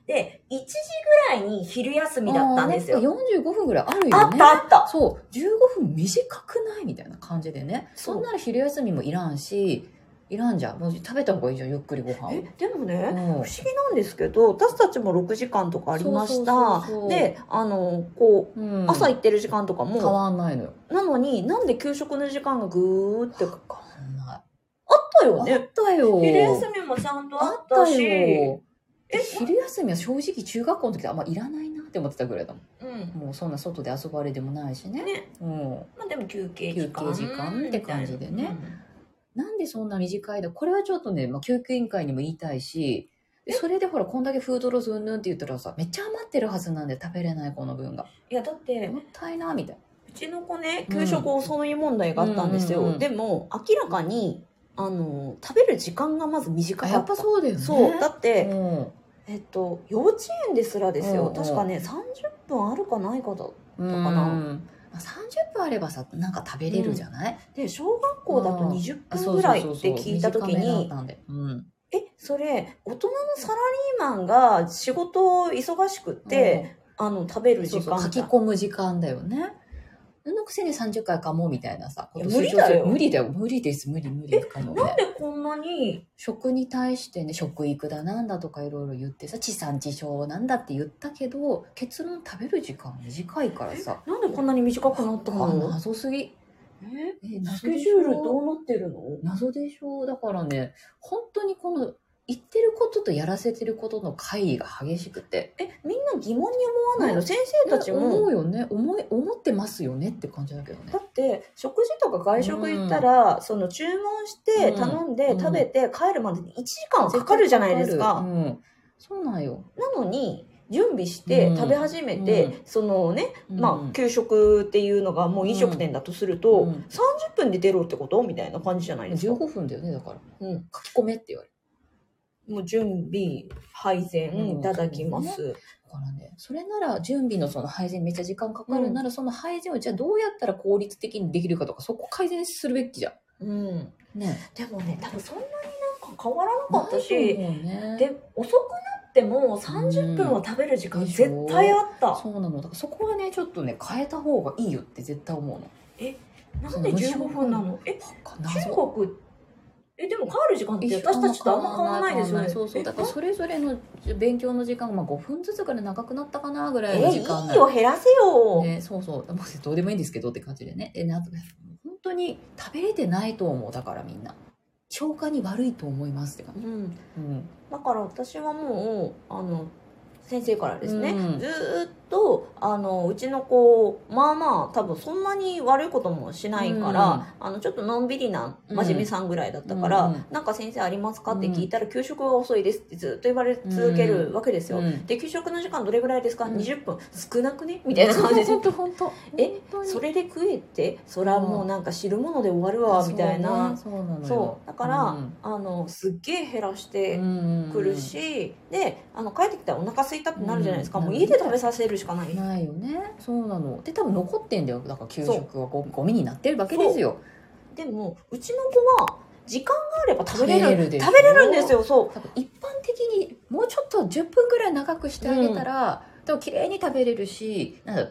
A: で、いちじぐらいに昼休みだったんですよ。
B: あーねよんじゅうごふんぐらいあるよね。
A: あったあった。
B: そう、じゅうごふん短くないみたいな感じでね。
A: そう
B: そんなら昼休みもいらんし、いらんじゃん。もう食べた方がいいじゃん、ゆっくりご飯。
A: え、でもね、
B: うん
A: 不思議なんですけど、私たちもろくじかんとかありました。
B: そうそうそうそう
A: で、あの、こう、
B: うん
A: 朝行ってる時間とか
B: 変
A: も、
B: わんないのよ。
A: なのになんで給食の時間がぐーって
B: わかんない。
A: あったよ
B: あっ
A: ね。
B: たよ。
A: 昼休みもちゃんとあ
B: あ
A: っ
B: ったた
A: し、
B: よ。
A: え
B: 昼休みは正直中学校の時ってあんまいらないなって思ってたぐらいだも
A: うん。
B: ん。もうそんな外で遊ばれでもないしね。
A: ね。
B: うん。
A: まあでも休憩時間。
B: 休憩時間って感じでね
A: みたいな。
B: なんでそんな短いのこれはちょっとね、まあ、教育委員会にも言いたいし、でそれでほら、こんだけフードロスうんぬんって言ったらさ、めっちゃ余ってるはずなんで食べれない子の分が。
A: いや、だって、
B: もったいな、みたいな。
A: うちの子ね、給食遅い問題があったんですよ。
B: うんうんうん
A: でも、明らかに、あの、食べる時間がまず短かった。
B: あ、やっぱそうだよね。
A: そう。だって、
B: うん
A: えっと、幼稚園ですらですよ。
B: うんうん
A: 確かね、さんじゅっぷんあるかないかだ。
B: うん
A: かな
B: まあさんじゅっぷんあればさ、なんか食べれるじゃない、
A: で、小学校だとにじゅっぷんぐらいって聞いたとき
B: 短めだっ
A: に、
B: たんでうん
A: え、それ、大人のサラリーマンが仕事忙しくって、あの、食べる時間
B: そうそう、書き込む時間だよね。そのくせにさんじゅっかいかもみたいなさ。
A: いや無理だよ
B: 無理だよ。無理です。無理無理かもね。
A: なんでこんなに、
B: 食に対してね、食育だなんだとかいろいろ言ってさ、地産地消なんだって言ったけど、結論食べる時間短いからさ。
A: なんでこんなに短くなった
B: あ、
A: の？
B: 謎すぎ。
A: え
B: え、
A: ス
B: 謎
A: ケジュー
B: でしょ
A: ルどうなってるの？
B: 謎でしょ。だからね、本当にこの言ってることとやらせてることの乖離が激しくて。
A: え、みんな疑問に思わないの？
B: ね
A: 先生たちも。
B: 思うよね。思い、思ってますよねって感じだけどね
A: だ。って食事とか外食行ったら、その注文して頼んで
B: うん
A: 食べて帰るまでにいちじかんはかかるじゃないですか。
B: うん、そうなんよ。
A: なのに準備して
B: うん
A: 食べ始めて、
B: うん
A: そのね、
B: うん
A: まあ給食っていうのがもう飲食店だとすると、
B: うん
A: さんじゅっぷんで出ろってことみたいな感じじゃないです
B: 15
A: か。
B: 分だよね、だから。
A: うん、
B: 書き込めって言われる。
A: もう準備配膳いただきます。
B: だからね、それなら準備のその配膳めっちゃ時間かかるなら、その配膳をじゃあどうやったら効率的にできるかとか、そこ改善するべきじゃん。
A: うん、
B: ね。
A: でもね、多分そんなになんか変わらなかったし、
B: ないと思うね、
A: で遅くなってもさんじゅっぷんは食べる時間
B: うんでしょ
A: 絶対あった。
B: そうなの。だからそこはね、ちょっとね、変えた方がいいよって絶対思うの。
A: なんでじゅうごふんなの？え、
B: 謎
A: 中国えでも帰る時間って私たちとあんま変わらないですよね。
B: そうそう。だからそれぞれの勉強の時間がまあごふんずつぐらい長くなったかなぐら
A: え
B: いの時間
A: いいよ減らせよ。
B: ね、そうそう。もうどうでもいいんですけどって感じでね。で、なんとか本当に食べれてないと思う。だからみんな。消化に悪いと思いますって感じ。
A: うん。
B: うん。
A: だから私はもうあの先生からですね、
B: うん
A: ずーっとあのうちの子まあまあ多分そんなに悪いこともしないから、あのちょっとのんびりな真面目さんぐらいだったから、
B: うん
A: なんか先生ありますかって聞いたら、給食が遅いですってずっと言われ続けるわけですよ、
B: うん
A: で給食の時間どれぐらいですか、
B: うん
A: にじゅっぷん少なくねみたいな感じで
B: 本当本当。
A: え
B: 本当に
A: それで食えてそれはもうなんか汁物で終わるわみたいな、
B: そうねそうなのよ。
A: そうだから、
B: うん
A: あのすっげえ減らして
B: うん
A: くるし、であの帰ってきたらお腹空いたってなるじゃないですか、
B: うん
A: もう家で食べさせるしかない、
B: ないよね。そうなの。で多分残ってんだよ。だから給食はゴゴミになってるわけですよ。
A: でもうちの子は時間があれば食べれる
B: 食べれるでしょ
A: 食べれるんですよ。そう
B: 多分一般的にもうちょっとじゅっぷんぐらい長くしてあげたら、多分綺麗に食べれるし、なんだ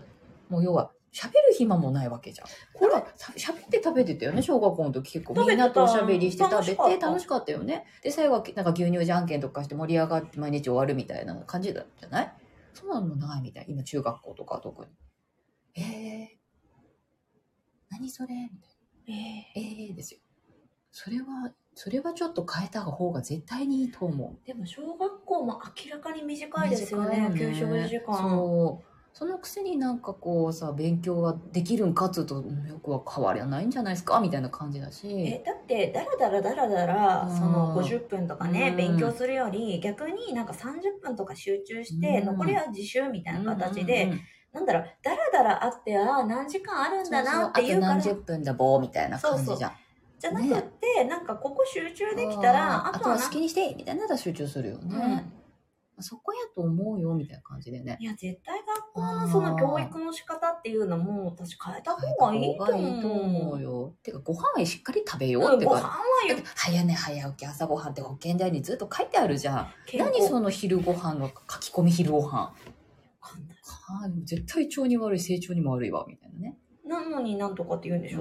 B: もう要は喋る暇もないわけじゃん。これ喋って食べてたよね、小学校の時。結構みんなとおしゃべりして食べて楽しかったよね。で最後はなんか牛乳じゃんけんとかして盛り上がって毎日終わるみたいな感じだじゃない？そうなのもないみたい。今中学校とか特に。えー、何それみたいな。えー、えー、ですよ。それはそれはちょっと変えた方が絶対にいいと思う。
A: でも小学校も明らかに短いですよね、給食時間。
B: そう。そのくせになんかこうさ、勉強ができるんかっつうとよくは変わりはないんじゃないですかみたいな感じだし。
A: えだってだらだらだらだらそのごじゅっぷんとかね、
B: うん、
A: 勉強するより逆になんかさんじゅっぷんとか集中して、うん、残りは自習みたいな形で、うんうんうん、なんだろう、だらだらあってあ何時間あるんだなっていうから、
B: そうそう、あと何十分だぼーみたいな感じじゃん。そうそう
A: じゃなくって、ね、なんかここ集中できたら
B: あとは好きにしてみたいなのは集中するよね、うん、そこやと思うよみたいな感じでね。
A: いや絶対学校のその教育の仕方っていうのも私変えた方がいいと思う。
B: いいと思うよ。てかご飯はしっかり食べようってか、うん、ご飯はよ早寝早起き朝ごはんって保険台にずっと書いてあるじゃん。何その昼ご飯の書き込み昼ご飯。絶対腸に悪い、成長にも悪いわみたいなね。
A: なのになんとかって言うんでしょ、うん、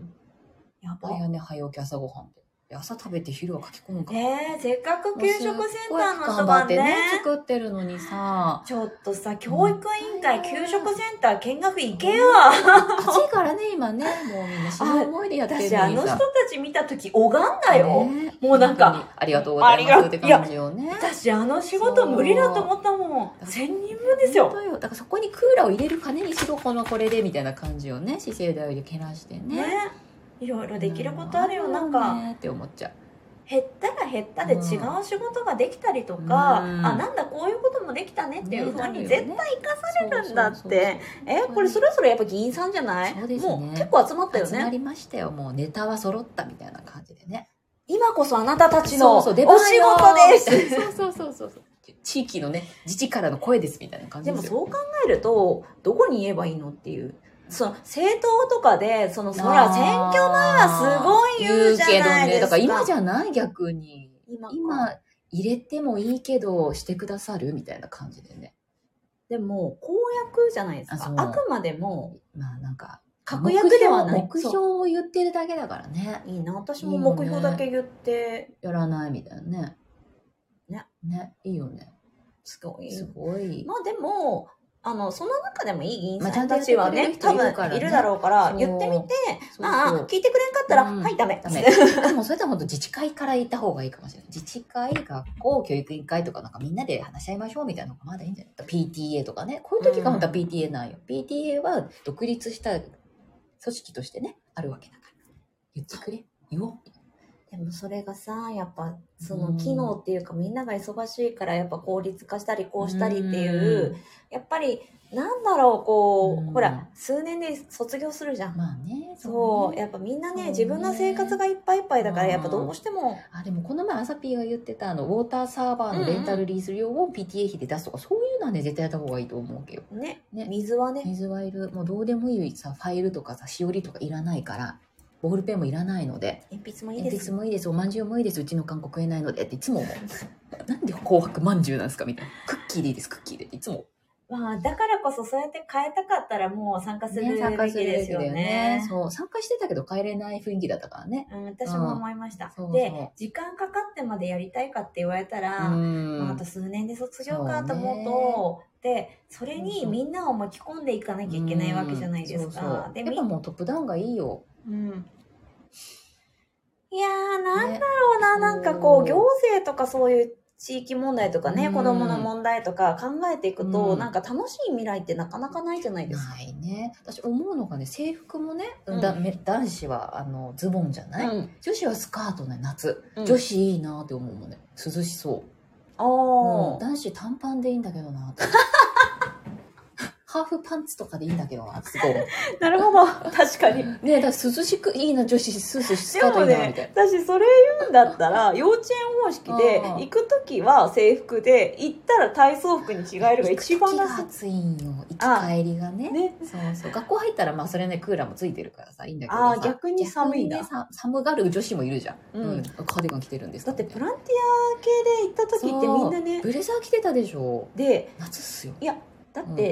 B: やばいよね、早起き朝ごはんって朝食べて昼は書き込むか
A: えー、せっかく給食センターの人がね
B: ね作ってるのにさ、
A: ちょっとさ教育委員会給食センター見学行けよ。
B: 暑いからね今ね、もうみんな死ぬ思いでやってるのにさ、
A: 私あの人たち見た時拝んだよ、ね、もうなんか
B: ありがとうございますって感じよね。
A: 私あの仕事無理だと思ったもん。千人分ですよ。
B: だからそこにクーラーを入れる金にしろこのこれでみたいな感じよね。姿勢台でけなしてね、ね、
A: いろいろできることあるよ、なんか
B: って思っちゃう。
A: 減ったら減ったで違う仕事ができたりとか、うん、あなんだこういうこともできたねっていうふうに絶対生かされるんだって。えこれそろそろやっぱ議員さんじゃない？そうですね、もう結構集まったよね。
B: 集まりましたよ。もうネタは揃ったみたいな感じでね。
A: 今こそあなたたちのお仕事です。
B: そうそうそうそうそう。地域のね自治からの声ですみたいな感じですよ。
A: でもそう考えるとどこに言えばいいのっていう。その政党とかでそのそら選挙前はすごい言うじゃないですか。言うけどね、
B: だから今じゃない逆に 今, 今入れてもいいけどしてくださるみたいな感じでね。
A: でも公約じゃないですか。 あ, あくまでも
B: まあなんか
A: 確約ではない。
B: 目標を言ってるだけだからね。
A: いいな、私も目標だけ言って
B: やらないみたいなね。
A: ね
B: ね、いいよね。
A: すごい
B: すごい。
A: まあでもあのその中でもいい議員さんたちはね、まあ、多分いるだろうから言ってみて、まあ聞いてくれんかったら、うん、はいダメダメ。
B: でもそれとは本当自治会から言った方がいいかもしれない。自治会、学校、教育委員会とかなんかみんなで話し合いましょうみたいなのがまだいいんじゃない？ ピーティーエー とかね、こういう時が本当は ピーティーエー なんよ、うん、ピーティーエー は独立した組織としてねあるわけだから言ってくれ、言おう。
A: でもそれがさやっぱその機能っていうか、うん、みんなが忙しいからやっぱ効率化したりこうしたりっていう、うん、やっぱりなんだろうこう、うん、ほら数年で卒業するじゃん。
B: まあね、
A: そう、ね、やっぱみんなね自分の生活がいっぱいいっぱいだからやっぱどうしても、
B: あでもこの前あさぴーが言ってたあのウォーターサーバーのレンタルリース料を ピーティーエー 費で出すとか、そういうのはね絶対やった方がいいと思うけど
A: ね。ね、水はね
B: 水はいる。もうどうでもいいさファイルとかさしおりとかいらないからボールペンもいらないので、
A: 鉛筆もいいです。
B: 鉛筆もいいです。おまんじゅうもいいです。うちの韓国食えないのでっていつも思う。なんで紅白まんじゅうなんですかみたいな。クッキーでいいです。クッキーでっていつも。
A: まあだからこそそうやって変えたかったらもう参加するべきですよね。ね、
B: そう参加してたけど変えれない雰囲気だったからね。
A: うん、私も思いました。うん、で時間かかってまでやりたいかって言われたら、まあ、あと数年で卒業かと思うと。でそれにみんなを巻き込んでいかなきゃいけないわけじゃないですか。そうそうで
B: やっぱもうトップダウンがいいよ。
A: うん、いやーなんだろうな、ね、なんかこう行政とかそういう地域問題とかね、うん、子供の問題とか考えていくと、うん、なんか楽しい未来ってなかなかないじゃないですか。
B: ないね。私思うのがね、制服もね、うん、だ男子はあのズボンじゃない、うん、女子はスカートね、夏、うん、女子いいなって思うもんね。涼しそう。あ、うん、男子短パンでいいんだけどなってハーフパンツとかでいいんだけどな、すごい。
A: なるほど、確かに。
B: ねえ、だから涼しくいいな、女子スーススカートいいなみたいな。
A: 私それ言うんだったら幼稚園方式で行くときは制服で行ったら体操服に着替えるが一番
B: だ。暑いんよ。行き帰りがね。ね、そうそう。学校入ったらまあそれねクーラーもついてるからさいいんだけどさ。
A: あ、逆に寒いんだ。
B: ね、寒がる女子もいるじゃん。うん。うん、カーディガン着てるんです
A: だってボランティア系で行った時ってみんなね
B: ブレザー着てたでしょ。
A: で
B: 夏っすよ。
A: いやだって。うん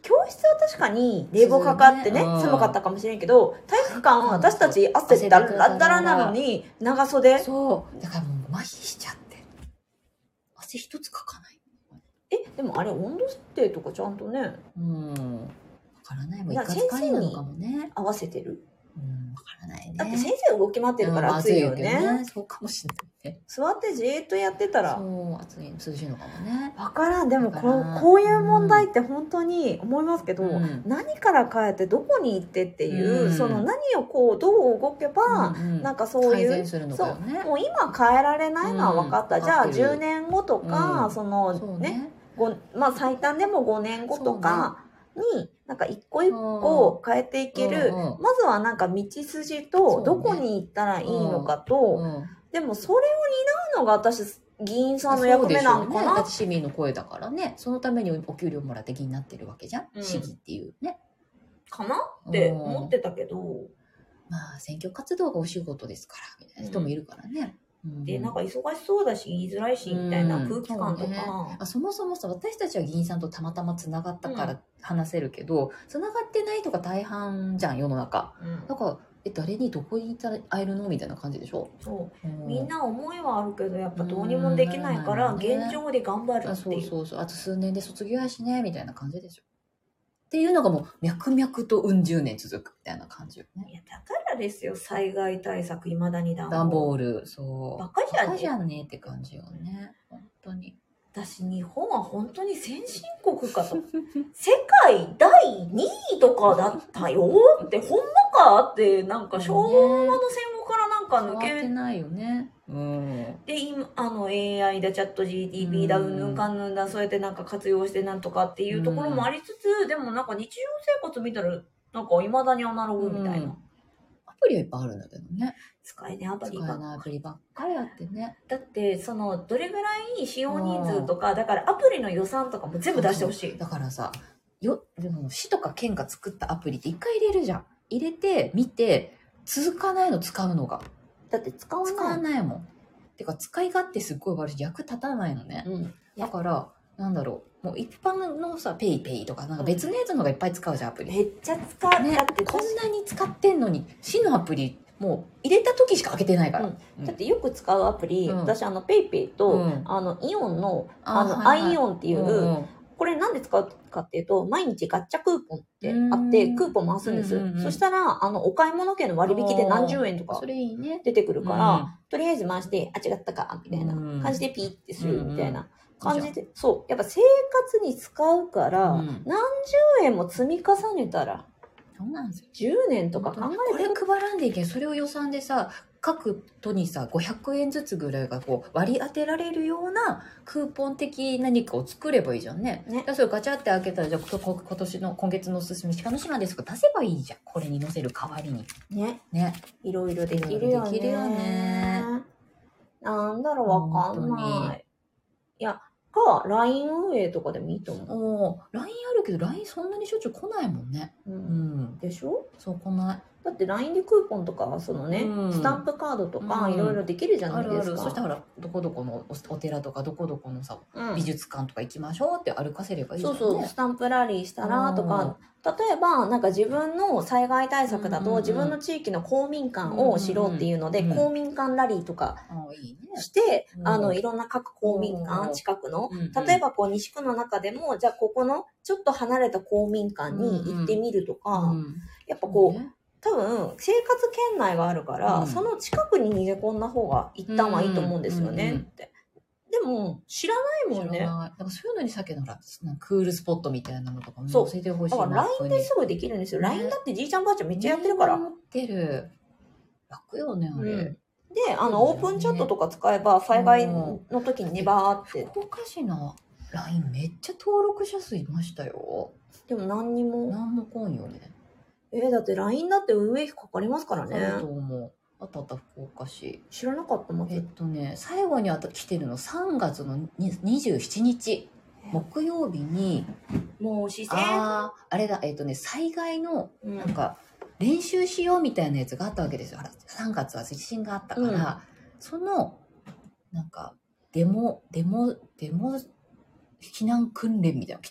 A: 教室は確かに冷房かかってね、
B: そうねうん
A: 寒かったかもしれんけど、体育館は私たち汗だらだらなのに長袖。
B: そうだからもう麻痺しちゃって汗一つかかない。
A: えでもあれ温度設定とかちゃんとね、
B: うんわからないもう
A: いや
B: 一括管理なのかもね。
A: 合わせてる。
B: うんわからないね。
A: だって先生動き回ってるから暑いよね。
B: うん暑いけどねそうかもしれないね。
A: 座ってじーっとやってたら。
B: そう暑い涼しいのかもね。
A: わからん。でもこ
B: わからん
A: うこういう問題って本当に思いますけど、
B: うん
A: 何から変えてどこに行ってっていう、
B: うん
A: その何をこうどう動けば、
B: うんうん
A: なんかそういう
B: 改善するのかよね。
A: もう今変えられないのは分かった、
B: うん
A: じゃあ
B: 分かってる
A: じゅうねんごとか、
B: うん
A: そのね
B: そうね。
A: ごまあ最短でもごねんごとかになんか一個一個変えていける、
B: うんうん
A: まずはなんか道筋
B: そうね
A: とどこに行ったらいいのかと、
B: うん
A: でもそれを担うのが私議員さんの役目なのか
B: そうでしょうね、だ
A: な
B: って市民の声だからね。そのためにお給料もらって議員になってるわけじゃん、
A: うん
B: 市議っていうね。
A: かなって思ってたけど、
B: まあ選挙活動がお仕事ですからみたいな人もいるからね。うん
A: でなんか忙しそうだし言いづらいしみたいな空気感と
B: うんそうね
A: か、
B: あそもそもさ私たちは議員さんとたまたまつながったから話せるけど、つながってないとか大半じゃん世の中。
A: うん
B: だからえ誰にどこに会えるのみたいな感じでしょ。
A: そう
B: うん
A: みんな思いはあるけどやっぱどうにもできないから
B: うん
A: 現状で頑張る
B: あ
A: っていう。
B: そうそうそうあと数年で卒業やしねみたいな感じでしょ。っていうのがもう脈々とうん十年続くみたいな感じよね。
A: いやだからですよ災害対策いまだに
B: 段
A: 暖房。
B: ボールそう
A: バカじゃね
B: バカじゃんねって感じよね本当に。
A: 私日本は本当に先進国かと世界だいにいとかだったよってほんまかってなんか昭和の戦後からなんか抜
B: 変わって
A: け
B: ないよね。うん
A: で今あの エーアイ だチャット ジーティーピー だうんぬんかんぬんだそうやってなんか活用してなんとかっていうところもありつつ、でもなんか日常生活見たらなんかいまだにアナログみたいな、
B: うんアプリはいっぱいあるんだけどね。
A: 使えねアプ
B: 使え
A: リが
B: ないアプリばっかりあってね。
A: だってそのどれぐらい使用人数とかだからアプリの予算とかも全部出してほしい。
B: だからさよでも市とか県が作ったアプリって一回入れるじゃん。入れて見て続かないの使うのが
A: だって使わない
B: 使わないもん。てか使い勝手すっごい悪いし役立たないのね。
A: うん、
B: だからなんだろうもう一般のさペイペイとかなんか別のやつのがいっぱい使うじゃんアプリ。
A: めっちゃ使う、
B: ね
A: だって
B: こんなに使ってんのに市のアプリもう入れた時しか開けてないから。
A: だってよく使うアプリ、
B: うん
A: 私あのペイペイと、
B: うん
A: あのイオンのあの
B: はいはい
A: アイオンっていう、
B: うん
A: これなんで使うかっていうと毎日ガッチャクーポンってあって
B: うん
A: クーポン回すんです、
B: うんうんうん
A: そしたらあのお買い物券の割引で何十円とか
B: それいいね。
A: 出てくるから、
B: うん
A: とりあえず回してあ違ったかみたいな
B: うん
A: 感じでピーってするみたいな感じ
B: いい
A: で、そうやっぱ生活に使うから、
B: うん
A: 何十円も積み重ねたら
B: そうなんですよ。
A: じゅうねんとか考
B: こ
A: えて
B: れ配らんでいけん。それを予算でさ各都にさごひゃくえんずつぐらいがこう割り当てられるようなクーポン的何かを作ればいいじゃんね。
A: ね
B: だからそれガチャって開けたらじゃあここ今年の今月のおすすめ鹿児島ですとか出せばいいじゃん。これに載せる代わりに
A: ね
B: ね。
A: いろいろできるよね。
B: できるよね
A: なんだろうわかん
B: 本当に
A: ない。いや、か、ライン 運営とかでもいいと思う。
B: おー ライン あるけど ライン そんなにしょっちゅう来ないもんね。
A: う、
B: うんん。
A: でしょ
B: そう来ない。
A: だって ライン でクーポンとか、そのね、
B: うん
A: スタンプカードとか、
B: うん
A: いろいろできるじゃな
B: あるあ
A: いですか。
B: る。そしたらほらどこどこのおお寺とかどこどこのさ
A: うん
B: 美術館とか行きましょうって歩かせればいいじゃんね。
A: そうそう、スタンプラリーしたらとか、例えば、なんか自分の災害対策だと、
B: うんうんうん
A: 自分の地域の公民館を知ろうっていうので、
B: うんうん
A: 公民館ラリーとか
B: あいいね。
A: して、
B: うん
A: あの、いろんな各公民
B: うん
A: 館、近くの、
B: うんうん
A: 例えばこう、西区の中でも、じゃあここのちょっと離れた公民館に行ってみるとか、
B: うん
A: やっぱこう、
B: ね
A: 多分、生活圏内があるから、
B: うん
A: その近くに逃げ込んだ方が一旦はいいと思うんですよね、
B: うんうん
A: って。でも、知らないもんね。
B: 知らないなんかそういうのにさっきのほらなんかクールスポットみたいなのとかも
A: そう
B: 教えてほしいな。
A: だから ライン ですぐできるんですよ。
B: ね
A: ライン だってじいちゃんばあちゃんめっちゃやってるから。
B: 持ってる。楽よねあれ。
A: うんで、あの、オープンチャットとか使えば、災害の時にね、バーって。
B: 福岡市の ライン めっちゃ登録者数いましたよ。
A: でも何にも。
B: なんも来んよね。
A: えーだって ライン だって運営費かかりますから
B: ある
A: ね
B: と。思う。あったあった福岡市。
A: 知らなかったもん。
B: えっとね最後にあた来てるのさんがつのにじゅうしちにち木曜日に
A: もう視線。
B: あああれだえっとね災害の
A: うん
B: なんか練習しようみたいなやつがあったわけですよ。ほらさんがつは地震があったから、
A: うん
B: そのなんかデモデモデモ避難訓練みたいなの来た。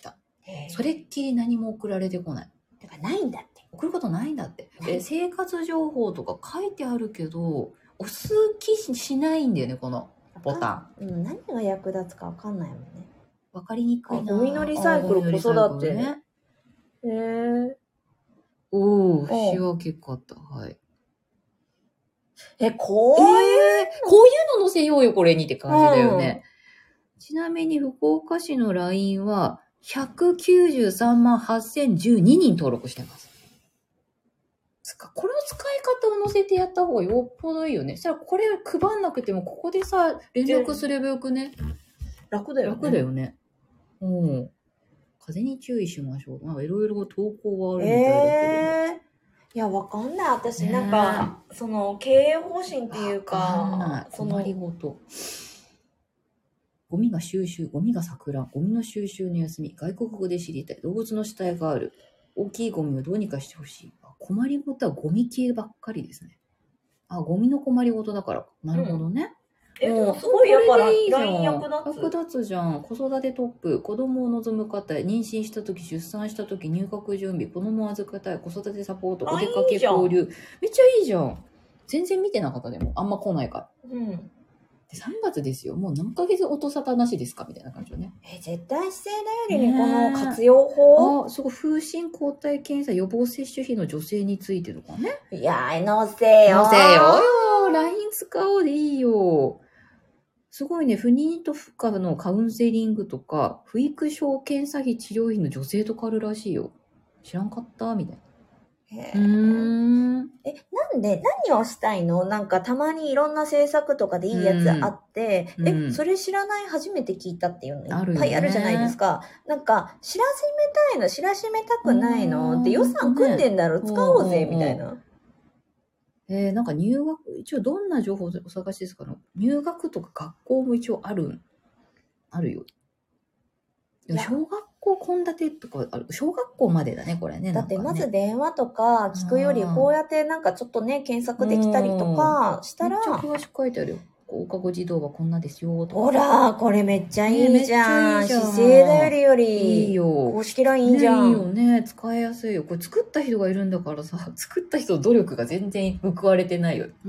B: それっきり何も送られてこない。
A: だからないんだって。
B: 送ることないんだって。で、生活情報とか書いてあるけど、押す気しないんだよね、このボタン。
A: うん、何が役立つか分かんないもんね。
B: 分かりにくいな。
A: ゴミのリサイクル子育て。ね。へえ。
B: おお、仕分け方。はい。
A: え、こういう、
B: えー、こういうの載せようよ、これにって感じだよね。うん、ちなみに、福岡市の ライン は、ひゃくきゅうじゅうさんまんはっせんじゅうににん登録してます。つか、これの使い方を載せてやった方がよっぽどいいよね。そしたら、これ配んなくても、ここでさ、連絡すればよくね。
A: 楽だよね。
B: 楽だよね。うん。風に注意しましょう。なんかいろいろ投稿があるみたいだけど、ね。えー
A: いや、わかんない。私、ね、なんか、その、経営方針っていうか、
B: わかんない。困りごと。ゴミが収集、ゴミが桜、ゴミの収集の休み、外国語で知りたい、動物の死体がある、大きいゴミをどうにかしてほしい。困りごとはゴミ系ばっかりですね。あ、ゴミの困りごとだから。なるほどね。
A: うん、え、でもすごいやっぱ ライン 役
B: 立つ。役立つじゃん。子育てトップ、子供を望む方、妊娠した時、出産した時、入学準備、子供を預けたい、子育てサポート、お出かけ交流。めっちゃいいじゃん。全然見てなかったでも。あんま来ないから。うん。で、さんがつですよ。もう何ヶ月音沙汰なしですかみたいな感じよね。
A: え、絶対姿勢だよりにこの活用法、
B: あ、そこ、風疹抗体検査予防接種費の女性についてとかね。
A: いやー、載せよ。
B: 載せよよ。ライン 使おうでいいよ。すごいね、不妊と不可のカウンセリングとか、不育症検査費治療費の女性とかあるらしいよ。知らんかったみたいな。へ
A: ーうーん。え、なんで、何をしたいの？なんかたまにいろんな政策とかでいいやつあって、うん、え、それ知らない初めて聞いたっていうのいっぱいあるじゃないですか。なんか、知らしめたいの、知らしめたくないのって予算組んでんだろ、使おうぜ、みたいな。
B: えー、なんか入学、一応どんな情報をお探しですかね。入学とか学校も一応ある、あるよ。でも小学校献立とかある。小学校までだね、これね。
A: だってまず電話とか聞くより、こうやってなんかちょっとね、検索できたりとかしたら。
B: めっちゃ詳しく書いてあるよ。放課後児童はこんなですよとか。
A: ほら、これめっちゃいいじゃん。ね、姿勢だよりより。
B: いいよ。
A: 公式 ライン じゃん。
B: ね、いいよね。使いやすいよ。これ作った人がいるんだからさ、作った人の努力が全然報われてないよ。うん。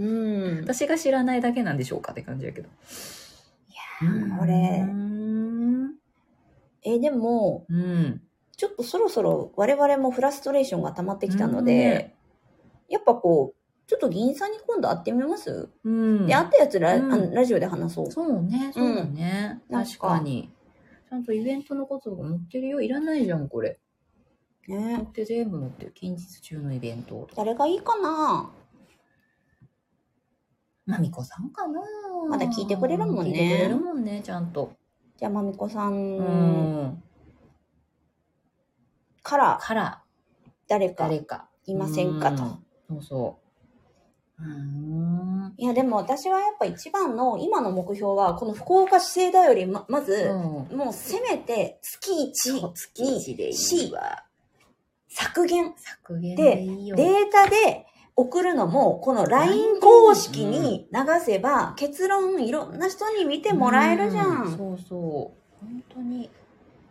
B: 私が知らないだけなんでしょうかって感じだけど。
A: いやー、これ。え、でも、うん、ちょっとそろそろ我々もフラストレーションが溜まってきたので、ね、やっぱこう、ちょっと議員さんに今度会ってみます？うん。で、会ったやつラ、うん、あのラジオで話そう。
B: そうね、そうだね。うん、確かに。ちゃんとイベントのことが載ってるよ。いらないじゃん、これ。ね。載って全部載ってる。近日中のイベント。
A: 誰がいいかな？
B: まみこさんかな？
A: まだ聞いてくれるもんね。
B: 聞いてくれるもんね、ちゃんと。
A: じゃあ、まみこさんから、
B: から、
A: 誰か、
B: 誰か
A: いませんかと。
B: そうそう。うーん。
A: いや、でも私はやっぱ一番の今の目標は、この福岡市政だよりま、まず、うん、もうせめて月いちに
B: でいいわ。
A: 削減。
B: 削減でいいよ。
A: で、データで送るのも、この ライン 公式に流せば、結論いろんな人に見てもらえるじゃん。
B: うん、そうそう。本当に。いや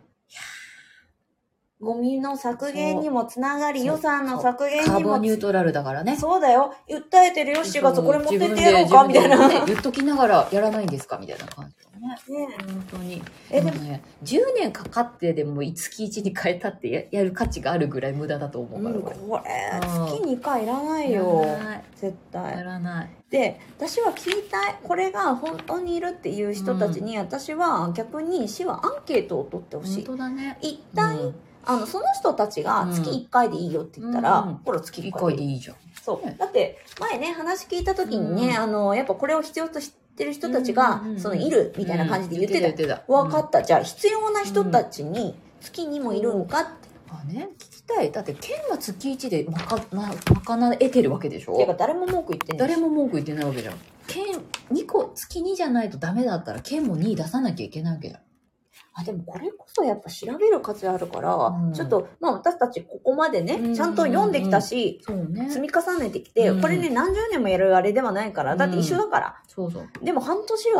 A: ゴミの削減にもつながり、予算の削減にも。
B: カーボンニュートラルだからね。
A: そうだよ。訴えてるよ、しがつこれ持ってってやろうか、みたいな、
B: ね。言っときながらやらないんですかみたいな感じだね。ね本当に。え、でもね、じゅうねんかかってでも月いちに変えたってや、やる価値があるぐらい無駄だと思うから。うん、
A: これ、月にかいいらないよ。絶対。
B: やらない。
A: で、私は聞きたい。これが本当にいるっていう人たちに、うん、私は逆に市はアンケートを取ってほしい。
B: 本当だね。
A: 一体、うんあの、その人たちが月いっかいでいいよって言ったら、うん、ほら月いっかいでいい。
B: いっかいでいいじゃん。
A: そう。だって、前ね、話聞いた時にね、うん、あの、やっぱこれを必要としてる人たちが、うん、その、いるみたいな感じで言ってた。うん、てた分かった。じゃあ、必要な人たちに月にもいるんかって。
B: あね、聞きたい。だって、県は月いちでまか、ま、賄えてるわけでしょ？
A: てか、誰も文句言ってない。
B: 誰も文句言ってないわけじゃん。県、にこ、月にじゃないとダメだったら、県もに出さなきゃいけないわけじゃん。
A: あ、でもこれこそやっぱ調べる価値あるから、うん、ちょっと、まあ私たちここまでね、うん、ちゃんと読んできたし、うんね、積み重ねてきて、うん、これね、何十年もやるあれではないから、だって一緒だから。
B: そうそう。
A: でも半年は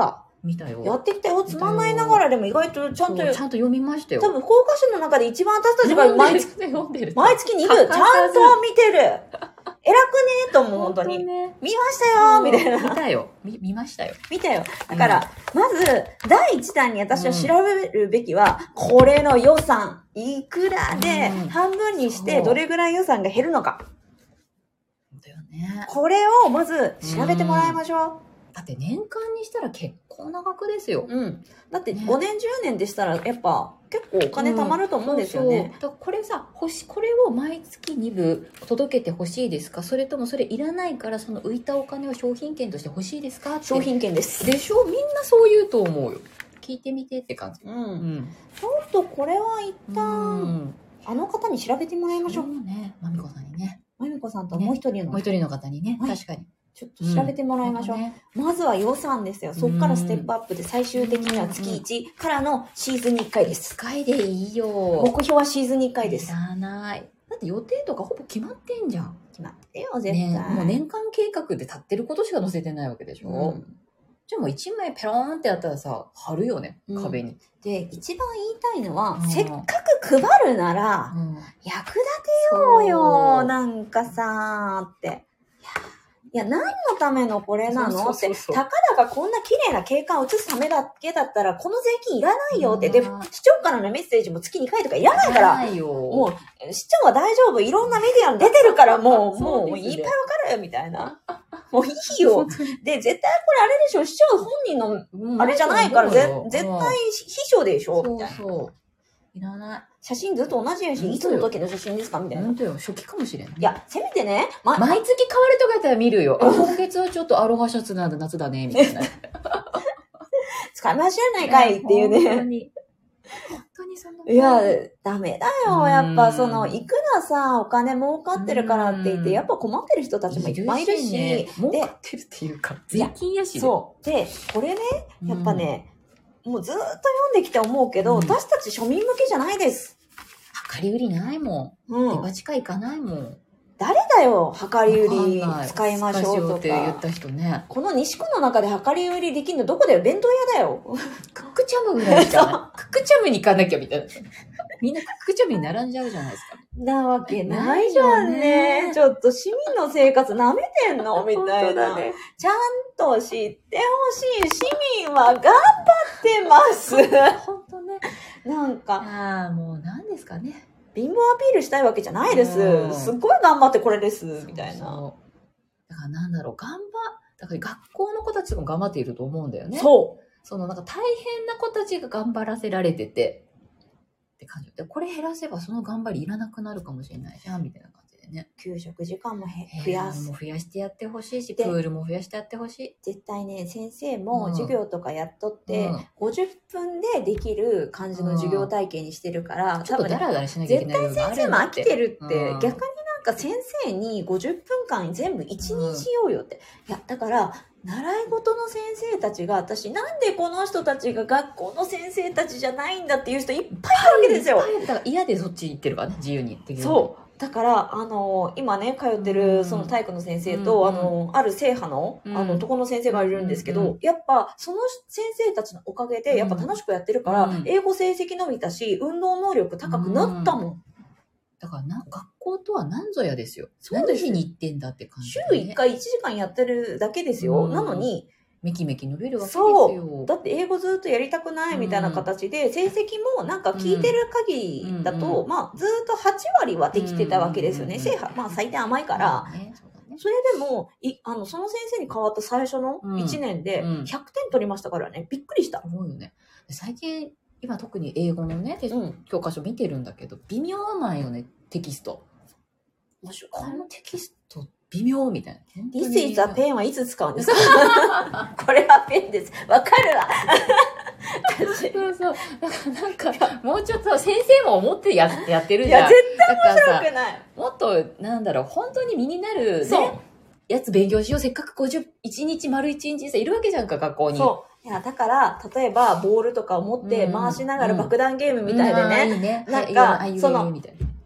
B: 見たよ。
A: やってきたよ。つまんないながらでも意外とちゃんと、
B: ちゃんと読みましたよ。
A: 多分、福岡市の中で一番私たちが毎月、
B: 読んでる。
A: 毎月に部、ちゃんと見てる。偉くねーと思う、本当に。
B: ね、
A: 見ましたよみたいな。
B: 見たよ。見、見ましたよ。
A: 見たよ。だから、うん、まず、だいいちだんに私は調べるべきは、うん、これの予算、いくらで半分にしてどれぐらい予算が減るのか。
B: だよね。
A: これをまず調べてもらいましょう。うん、
B: だって年間にしたら結構な額ですよ。
A: うん。だってごねんじゅうねんでしたらやっぱ結構お金貯まると思うんですよね。
B: うん、そうそう。だからこれさ、欲し、これを毎月に部届けてほしいですか、それともそれいらないからその浮いたお金を商品券として欲しいですかって。
A: 商品券です。
B: でしょ、みんなそう言うと思うよ。聞いてみてって感じ。
A: うん。うん、ちょっとこれは一旦、うん、あの方に調べてもらいましょう。
B: そうね。まみこさんにね。
A: まみこさんともう一人の、ね、
B: もう一人の方にね、はい、確かに。
A: ちょっと調べてもらいましょう。うんね、まずは予算ですよ。そこからステップアップで最終的には月いちからのシーズンにいっかいです。
B: いっかいでいいよ。
A: 目標はシーズンにいっかいです。
B: いらない。だって予定とかほぼ決まってんじゃん。
A: 決まってよ、絶対。
B: ね、もう年間計画で立ってることしか載せてないわけでしょ。うん、じゃあもういちまいペローンってやったらさ、貼るよね、うん、壁に。
A: で、一番言いたいのは、うん、せっかく配るなら、うん、役立てようよ、なんかさーって。いや、何のためのこれなのって、たかだかこんな綺麗な景観を映すためだけだったら、この税金いらないよって。で、市長からのメッセージも月にかいとかいらないから、
B: ないよ。
A: もう、市長は大丈夫。いろんなメディアに出てるから、もう、もう、いっぱいわかるよ、みたいな。もういいよ。で、絶対これあれでしょ、市長本人の、あれじゃないから、ぜ絶対秘書でしょ、みたいな。そうそう。
B: いらない。
A: 写真ずっと同じやし、いつの時の写真ですかみたいな。
B: 本当よ、初期かもしれない。
A: いや、せめてね、
B: ま、毎月変わるとかやったら見るよ。今月はちょっとアロハシャツなんだ、夏だね、みたいな。
A: 使い回しやないかいっていうね。
B: 本当に。本当にそんな。
A: いや、ダメだよ。やっぱその、いくらさ、お金儲かってるからって言って、やっぱ困ってる人たちもいっぱいいるし。
B: ね、儲かってるっていうか、税金やし、ね。
A: そう。で、これね、やっぱね、もうずーっと読んできて思うけど、うん、私たち庶民向けじゃないです。
B: 量り売りないもん。うん。デパ地下行かないもん。
A: 誰だよ、量り売り使いましょうとか。
B: って言った人ね。
A: この西区の中で量り売りできるのどこだよ、弁当屋だよ。
B: クックチャムぐらいしか。クックチャムに行かなきゃみたいな。みんなクックチャムに並んじゃうじゃないですか。
A: なわけないじゃんね。ねちょっと市民の生活舐めてんのみたいな、ね。ちゃんと知ってほしい。市民は頑張ってます。
B: 本当ね。
A: なんか。
B: ああ、もう何ですかね。
A: 貧乏アピールしたいわけじゃないです。すっごい頑張ってこれです。みたいな。そうそう
B: だからなんだろう、頑張、だから学校の子たちも頑張っていると思うんだよね。
A: そう。
B: そのなんか大変な子たちが頑張らせられてて、って感じで、これ減らせばその頑張りいらなくなるかもしれないじゃん、みたいな感じでね。
A: 給食時間も増やす。
B: も増やしてやってほしいし、プールも増やしてやってほしい。
A: 絶対ね、先生も授業とかやっとって、うん、ごじゅっぷんでできる感じの授業体系にしてるから、うん、
B: ちょっとダラダラしなきゃいけない
A: 絶対先生も飽きてるって、うん、逆になんか先生にごじゅっぷんかん全部一日しようよって。うん、いや、だから、習い事の先生たちが、私なんでこの人たちが学校の先生たちじゃないんだっていう人いっぱいいるわけですよ。
B: だから嫌でそっち行ってるからね、自由に行ってる。
A: そう。だから、あの、今ね、通ってる、その体育の先生と、うん、あの、ある正派の、あの、男の先生がいるんですけど、うん、やっぱ、その先生たちのおかげで、やっぱ楽しくやってるから、うん、英語成績伸びたし、運動能力高くなったもん。うん、
B: だからな、学校とは何ぞやですよ。何日に行ってんだって感じ、ね。
A: 週いっかいいちじかんやってるだけですよ。うん、なのに、
B: めきめき伸びるわけですよ。
A: そう。だって英語ずっとやりたくないみたいな形で、うん、成績もなんか聞いてる限りだと、うん、まあずっとはちわりはできてたわけですよね。正派、まあ最低甘いから。うんねそうだね、それでも、い、あの、その先生に変わった最初のいちねんでひゃくてん取りましたからね。びっくりした。
B: 思うよね。最近、今特に英語のね、うん、教科書見てるんだけど、微妙なんよね、テキスト。
A: 面白い。
B: このテキスト微妙みたいな。
A: This is a pen はいつ使うんですかこれはペンです。わかるわ。
B: そうそう。だからなんか、もうちょっと先生も思ってややってるじゃん。いや、
A: 絶対面白くない。
B: もっと、なんだろう、本当に身になる、ね、そうやつ勉強しよう。せっかくごじゅう、いちにち丸いちにちさ、いるわけじゃんか、学校に。
A: そう。いや、だから、例えば、ボールとかを持って回しながら爆弾ゲームみたいでね。
B: うんうん、いいね。
A: なんか、その、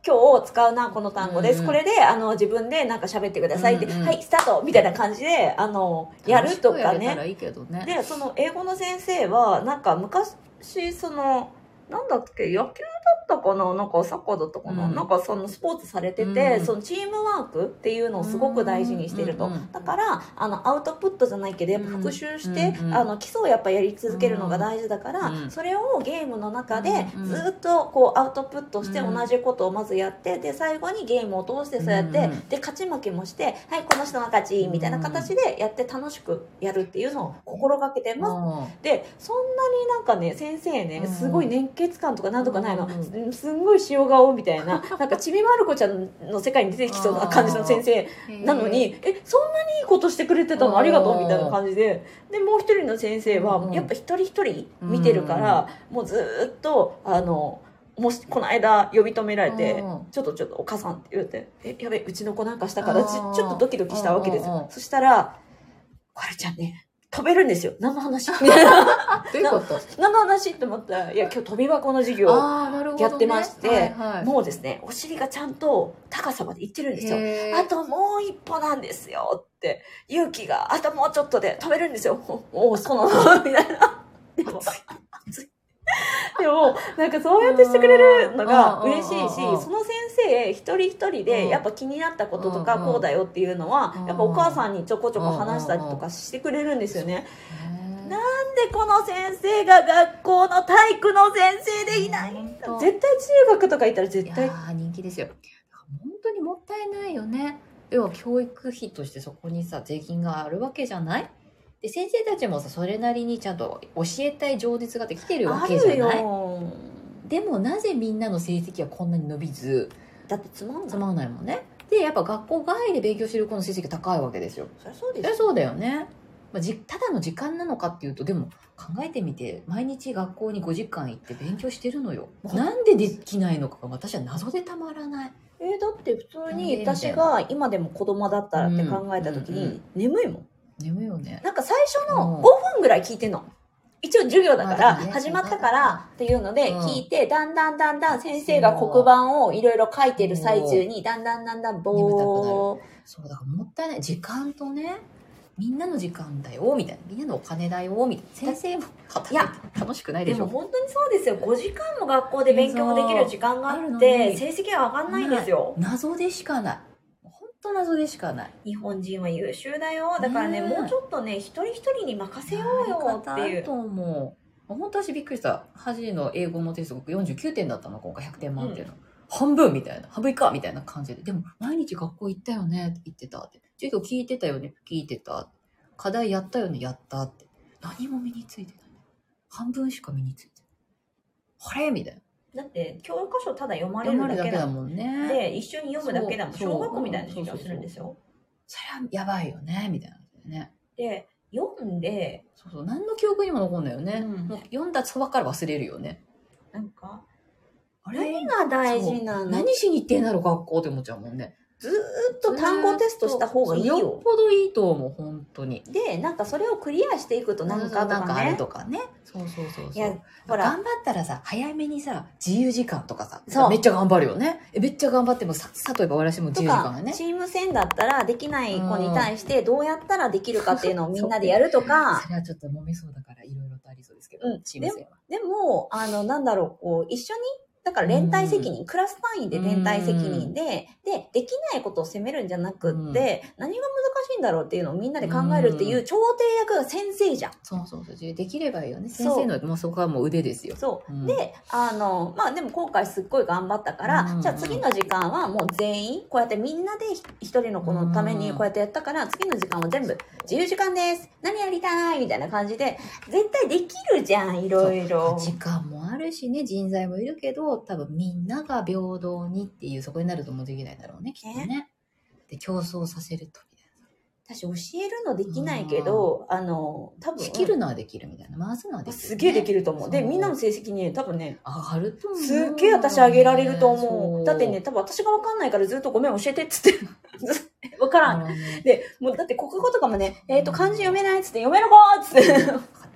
A: 今日使うなこの単語です、
B: うんうん、
A: これであの自分でなんか喋ってくださいって、うんうん、はいスタートみたいな感じであのやるとかね。
B: いいけどね。
A: でその英語の先生はなんか昔そのなんだっけ野球だったかななんかサッカーだったかな、うん、なんかそのスポーツされてて、うん、そのチームワークっていうのをすごく大事にしてると、うん、だからあのアウトプットじゃないけどやっぱ復習して、うん、あの基礎をやっぱやり続けるのが大事だから、うん、それをゲームの中でずっとこうアウトプットして同じことをまずやってで最後にゲームを通してそうやって、うん、で勝ち負けもしてはいこの人の勝ちみたいな形でやって楽しくやるっていうのを心がけてます、うん、でそんなになんかね先生ねすごい年血感とかなんとかないの、うん、すんごい塩顔みたいななんかちびまる子ちゃんの世界に出てきそうな感じの先生なのにえそんなにいいことしてくれてたのありがとうみたいな感じででもう一人の先生はやっぱ一人一人見てるから、うん、もうずっとあのもしこの間呼び止められてちょっとちょっとお母さんって言ってえやべうちの子なんかしたからちょっとドキドキしたわけですよ。そしたらこれちゃんね飛べるんですよ。何の話みたいな。
B: どういうこと
A: 何の話って思ったら、いや、今日飛び箱の授業をやってまして、ねはいはい、もうですね、お尻がちゃんと高さまで行ってるんですよ。あともう一歩なんですよって、勇気が、あともうちょっとで飛べるんですよ。おお、そうなのみたいな。でも、でも、なんかそうやってしてくれるのが嬉しいし、その先生一人一人でやっぱ気になったこととかこうだよっていうのは、やっぱお母さんにちょこちょこ話したりとかしてくれるんですよね。なんでこの先生が学校の体育の先生でいないんだ。絶対中学とか行ったら絶対。いや
B: ー人気ですよ。本当にもったいないよね。要は教育費としてそこにさ税金があるわけじゃない。で先生たちもさそれなりにちゃんと教えたい情熱ができてるわけじゃない。でもなぜみんなの成績はこんなに伸びず。
A: だってつまんない。
B: つまんないもんね。でやっぱ学校外で勉強してる子の成績が高いわけですよ。
A: そりゃそうですよ。
B: そりゃそうだよね。まあ、じただの時間なのかっていうとでも考えてみて毎日学校にごじかん行って勉強してるのよ。なんでできないのかが私は謎でたまらない。
A: えー、だって普通に私が今でも子供だったらって考えた時に眠いもん。
B: 眠いよね。
A: なんか最初のごふんぐらい聞いてんの。一応授業だから始まったからっていうので聞いてだんだんだんだん先生が黒板をいろいろ書いてる最中にだんだんだんだんボー。
B: そうだからもったいない時間とね。みんなの時間だよみたいなみんなのお金だよみたいな先生も働いて楽しくないでしょ。
A: でも本当にそうですよ。ごじかんも学校で勉強できる時間があって成績が上がんないんですよ。
B: 謎でしかない。本当謎でしかない。
A: 日本人は優秀だよ。だからね、ねもうちょっとね一人一人に任せようよっていう。
B: と思う。本当私びっくりした。初の英語のテスト僕よんじゅうきゅうてんだったの今回ひゃくてん満点の、うん、半分みたいな半分以下みたいな感じででも毎日学校行ったよねって言ってたって。授業聞いてたよね聞いてた。課題やったよねやったって何も身についてない。半分しか身についてない。あれみたいな。
A: だって教科書ただ読まれるだけだ、
B: だけだもんね。
A: で一緒に読むだけだもん。小学校みたいな授業するんですよ。
B: それはやばいよねみたいなね。
A: で読んで
B: そうそう何の記憶にも残んないよね、うん、もう読んだそばから忘れるよね。
A: なんかあれ何が大事なの。
B: 何しに行ってんだろう学校って思っちゃうもんね。
A: ずーっと単語テストした方がいいよ。
B: よっぽどいいと思う本当に。
A: でなんかそれをクリアしていくとなんかとかね。なんかあ
B: るとかね。そうそうそうそう。
A: いやほら
B: 頑張ったらさ早めにさ自由時間とかさめっちゃ頑張るよね。えめっちゃ頑張ってもささとえば私も自由時間がね。
A: チーム戦だったらできない子に対してどうやったらできるかっていうのをみんなでやるとか。
B: それはちょっと揉めそうだからいろいろとありそうですけど、
A: うん、
B: チーム戦は。
A: でもでもあのなんだろうこう一緒にだから連帯責任、クラス単位で連帯責任で、で、できないことを責めるんじゃなくって、何が難しいんだろうっていうのをみんなで考えるっていう調停役が先生じゃん。
B: そうそうそう。できればいいよね。先生の、もうそこはもう腕ですよ。
A: そう。うん、で、あの、まあでも今回すっごい頑張ったから、じゃあ次の時間はもう全員、こうやってみんなで一人の子のためにこうやってやったから、次の時間は全部自由時間です。何やりたいみたいな感じで、絶対できるじゃん、いろいろ。
B: 時間もあるしね、人材もいるけど、多分みんなが平等にっていうそこになるともうできないだろうねきっとね。ねで競争させるとみたい
A: な。私教えるのできないけど、あの多分
B: 仕切るのはできるみたいな回すのはできる、ね、
A: すげえできると思う。でみんなの成績に多分ね
B: 上がると思う。
A: すっげえ私上げられると思う。だってね多分私が分かんないからずっとごめん教えてっつって分からん、ね、でもうだって国語とかもねえっ、ー、と漢字読めないっつって読める子っつって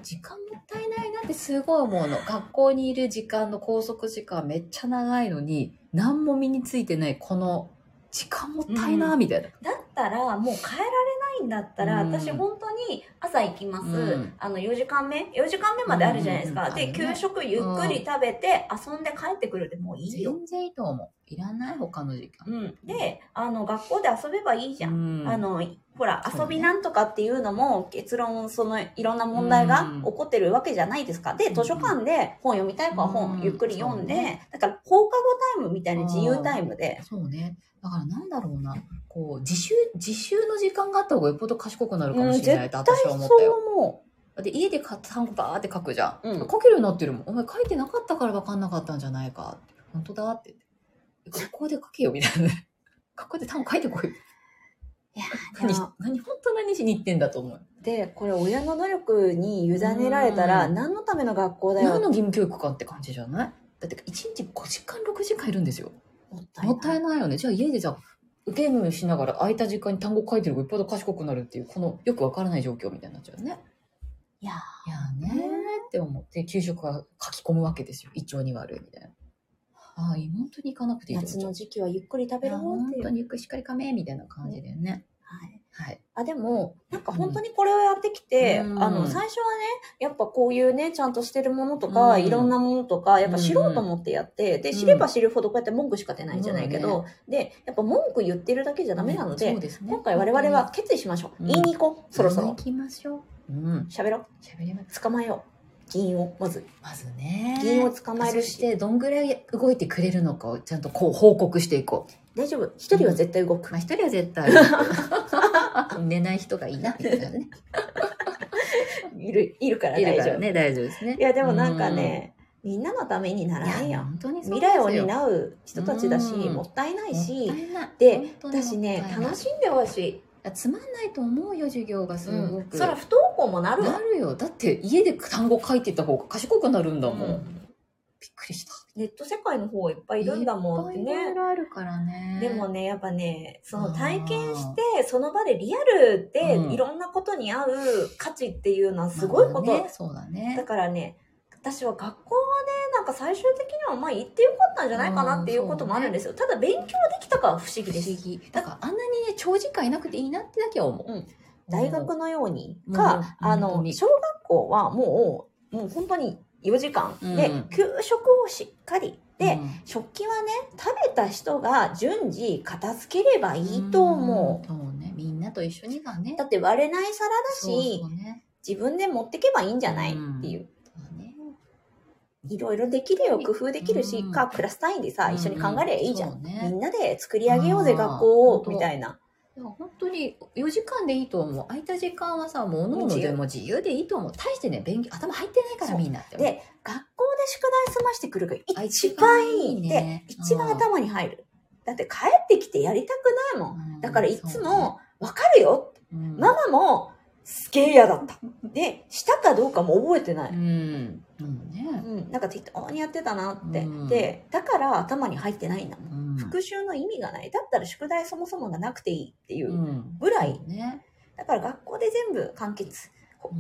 B: 時間もったいないなってすごい思うの。学校にいる時間の拘束時間めっちゃ長いのに、何も身についてないこの時間もったいなみたいな、うん、
A: だったらもう変えられないんだったら、うん、私本当に朝行きます、うん、あのよじかんめよじかんめまであるじゃないですか、うん、で、ね、給食ゆっくり食べて遊んで帰ってくるでもういいよ。
B: 全然いいと思う。いらない他の時間、
A: うん、であの学校で遊べばいいじゃん、うん、あのほら遊びなんとかっていうのも結論そのいろんな問題が起こってるわけじゃないですか。で図書館で本読みたいから本ゆっくり読んで、うんね、だから放課後タイムみたいな自由タイムで。
B: そうね。だからなんだろうな、こう自習自習の時間があった方がよっぽど賢くなるかもしれないと私は思ったよ。
A: 絶対そう思
B: う。で家で単語バーって書くじゃん、うん、書けるようになってるもん。お前書いてなかったから分かんなかったんじゃないか。本当だって学校で書けよみたいなね。学校で単語書いてこい。いや何何本当何しに行ってんだと思う。
A: でこれ親の努力に委ねられたら何のための学校だよ。
B: 何の義務教育かって感じじゃない？だっていちにちごじかんろくじかんいるんですよ。もったいない。もったいないよね。じゃあ家でじゃあゲームしながら空いた時間に単語書いてる方がいっぱい賢くなるっていうこのよくわからない状況みたいになっちゃうね。
A: いや
B: いやねーって思って給食は書き込むわけですよ。胃腸に悪いみたいな。ああ、本当に行かなくていい。
A: 夏の時期はゆっくり食べろっていう。
B: 本当にゆっくりしっかりかめみたいな感じだよね。
A: はい。
B: はい。
A: あ、でも、なんか本当にこれをやってきて、うん、あの、最初はね、やっぱこういうね、ちゃんとしてるものとか、うん、いろんなものとか、やっぱ知ろうと思ってやって、うん、で、知れば知るほどこうやって文句しか出ないじゃないけど、うんね、で、やっぱ文句言ってるだけじゃダメなので、うん、そうですね、今回我々は決意しましょう。うん、言いに行こう。そろそろ。
B: 行きましょう。うん。
A: 喋ろう。
B: 喋ります。
A: 捕まえよう。議員をまず
B: まずね
A: 議員を捕まえるし、
B: そしてどんぐらい動いてくれるのかをちゃんとこう報告していこ
A: う。大丈夫、一人は絶対動く、
B: うん、まあ一人は絶対寝ない人がいいなみたいなね
A: いるいるから大丈夫
B: ね。大丈夫ですね。
A: いやでもなんかね、うん、みんなのためにならないよ。本当にそうですよ。未来を担う人たちだし、もったいないし、で私ね楽しんでほしい。
B: つまんないと思うよ授業がすごく、
A: うん、そら不登校もなるわ。
B: なるよ。だって家で単語書いてた方が賢くなるんだもん、うん、びっくりした。
A: ネット世界の方いっぱいいるんだもんってね。
B: いっぱいいろいろあるからね。
A: でもねやっぱねその体験してその場でリアルでいろんなことに合う価値っていうのはすごいこと、
B: まあね、そうだね。
A: だからね私は学校はねなんか最終的にはまあ行ってよかったんじゃないかなっていうこともあるんですよ、ね、ただ勉強できたかは不思議です。
B: 不思議だからあんなにね長時間いなくていいなってだけは思う、うん、
A: 大学のようにか、あの小学校はもうもう本当によじかんで、うん、給食をしっかりで、うん、食器はね食べた人が順次片付ければいいと思う、
B: うん、そうね、みんなと一緒にだね。
A: だって割れない皿だし、そうそう、ね、自分で持ってけばいいんじゃない、うん、っていう。いろいろできるよ、工夫できるし、うん、かクラス単位でさ、うん、一緒に考えればいいじゃん、ね、みんなで作り上げようぜ学校をみたいな。
B: いや本当によじかんでいいと思う。空いた時間はさ、もうおのおのでも自由でいいと思う。大してね勉強頭入ってないからみんなって。
A: で学校で宿題済ましてくるが一番いい、ね、で一番頭に入る。だって帰ってきてやりたくないもん、うん、だからいつも分かるよ、うん、ママもすげえ嫌だった。で、したかどうかも覚えてない。うん。うんね。うん。なんか適当にやってたなって。うん、で、だから頭に入ってないんだもん、うん。復習の意味がない。だったら宿題そもそもがなくていいっていうぐらい。うんね、だから学校で全部完結。うん、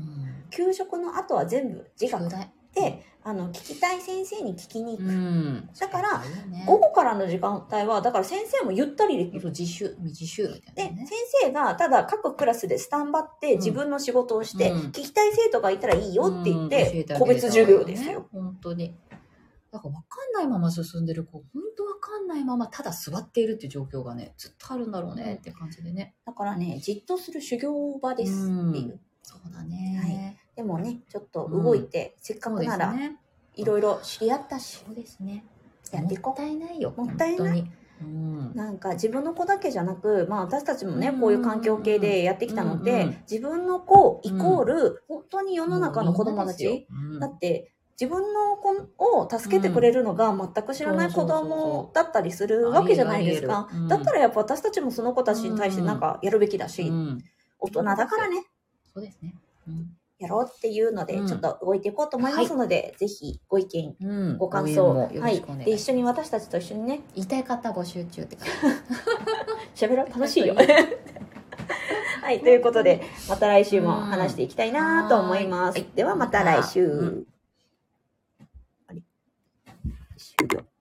A: 給食の後は全部自学。で、あの、聞きたい先生に聞きに行く。うん、だから、ね、午後からの時間帯は、だから先生もゆったりできる。
B: 自習、自習みたいな、ね。
A: で、先生がただ各クラスでスタンバって自分の仕事をして、うん、聞きたい生徒がいたらいいよって言って、うん、個別授業ですよ。
B: 本当に。だから分かんないまま進んでる子、本当分かんないままただ座っているっていう状況がね、ずっとあるんだろうねって感じでね。
A: だからね、じっとする修行場ですっていう。
B: そうだね、
A: はい。でもね、ちょっと動いて、うん、せっかくなら、ね、いろいろ知り合ったし、
B: そうですね。
A: やっていこう。
B: もったいないよ。
A: もったいない。うん、なんか自分の子だけじゃなく、まあ私たちもね、こういう環境系でやってきたので、うんうん、自分の子イコール、うん、本当に世の中の子供たち、うん、だって自分の子を助けてくれるのが全く知らない子供だったりするわけじゃないですか。だったらやっぱ私たちもその子たちに対してなんかやるべきだし、うん、大人だからね。
B: そうですね。うん
A: やろうっていうので、ちょっと動いていこうと思いますので、うんはい、ぜひご意見、うん、ご感想、はい、で一緒に私たちと一緒にね、
B: 言いたい方募集中って感じ。
A: 喋ろう楽しいよ。 はい、ということで、また来週も話していきたいなと思います。ではまた来週。終了。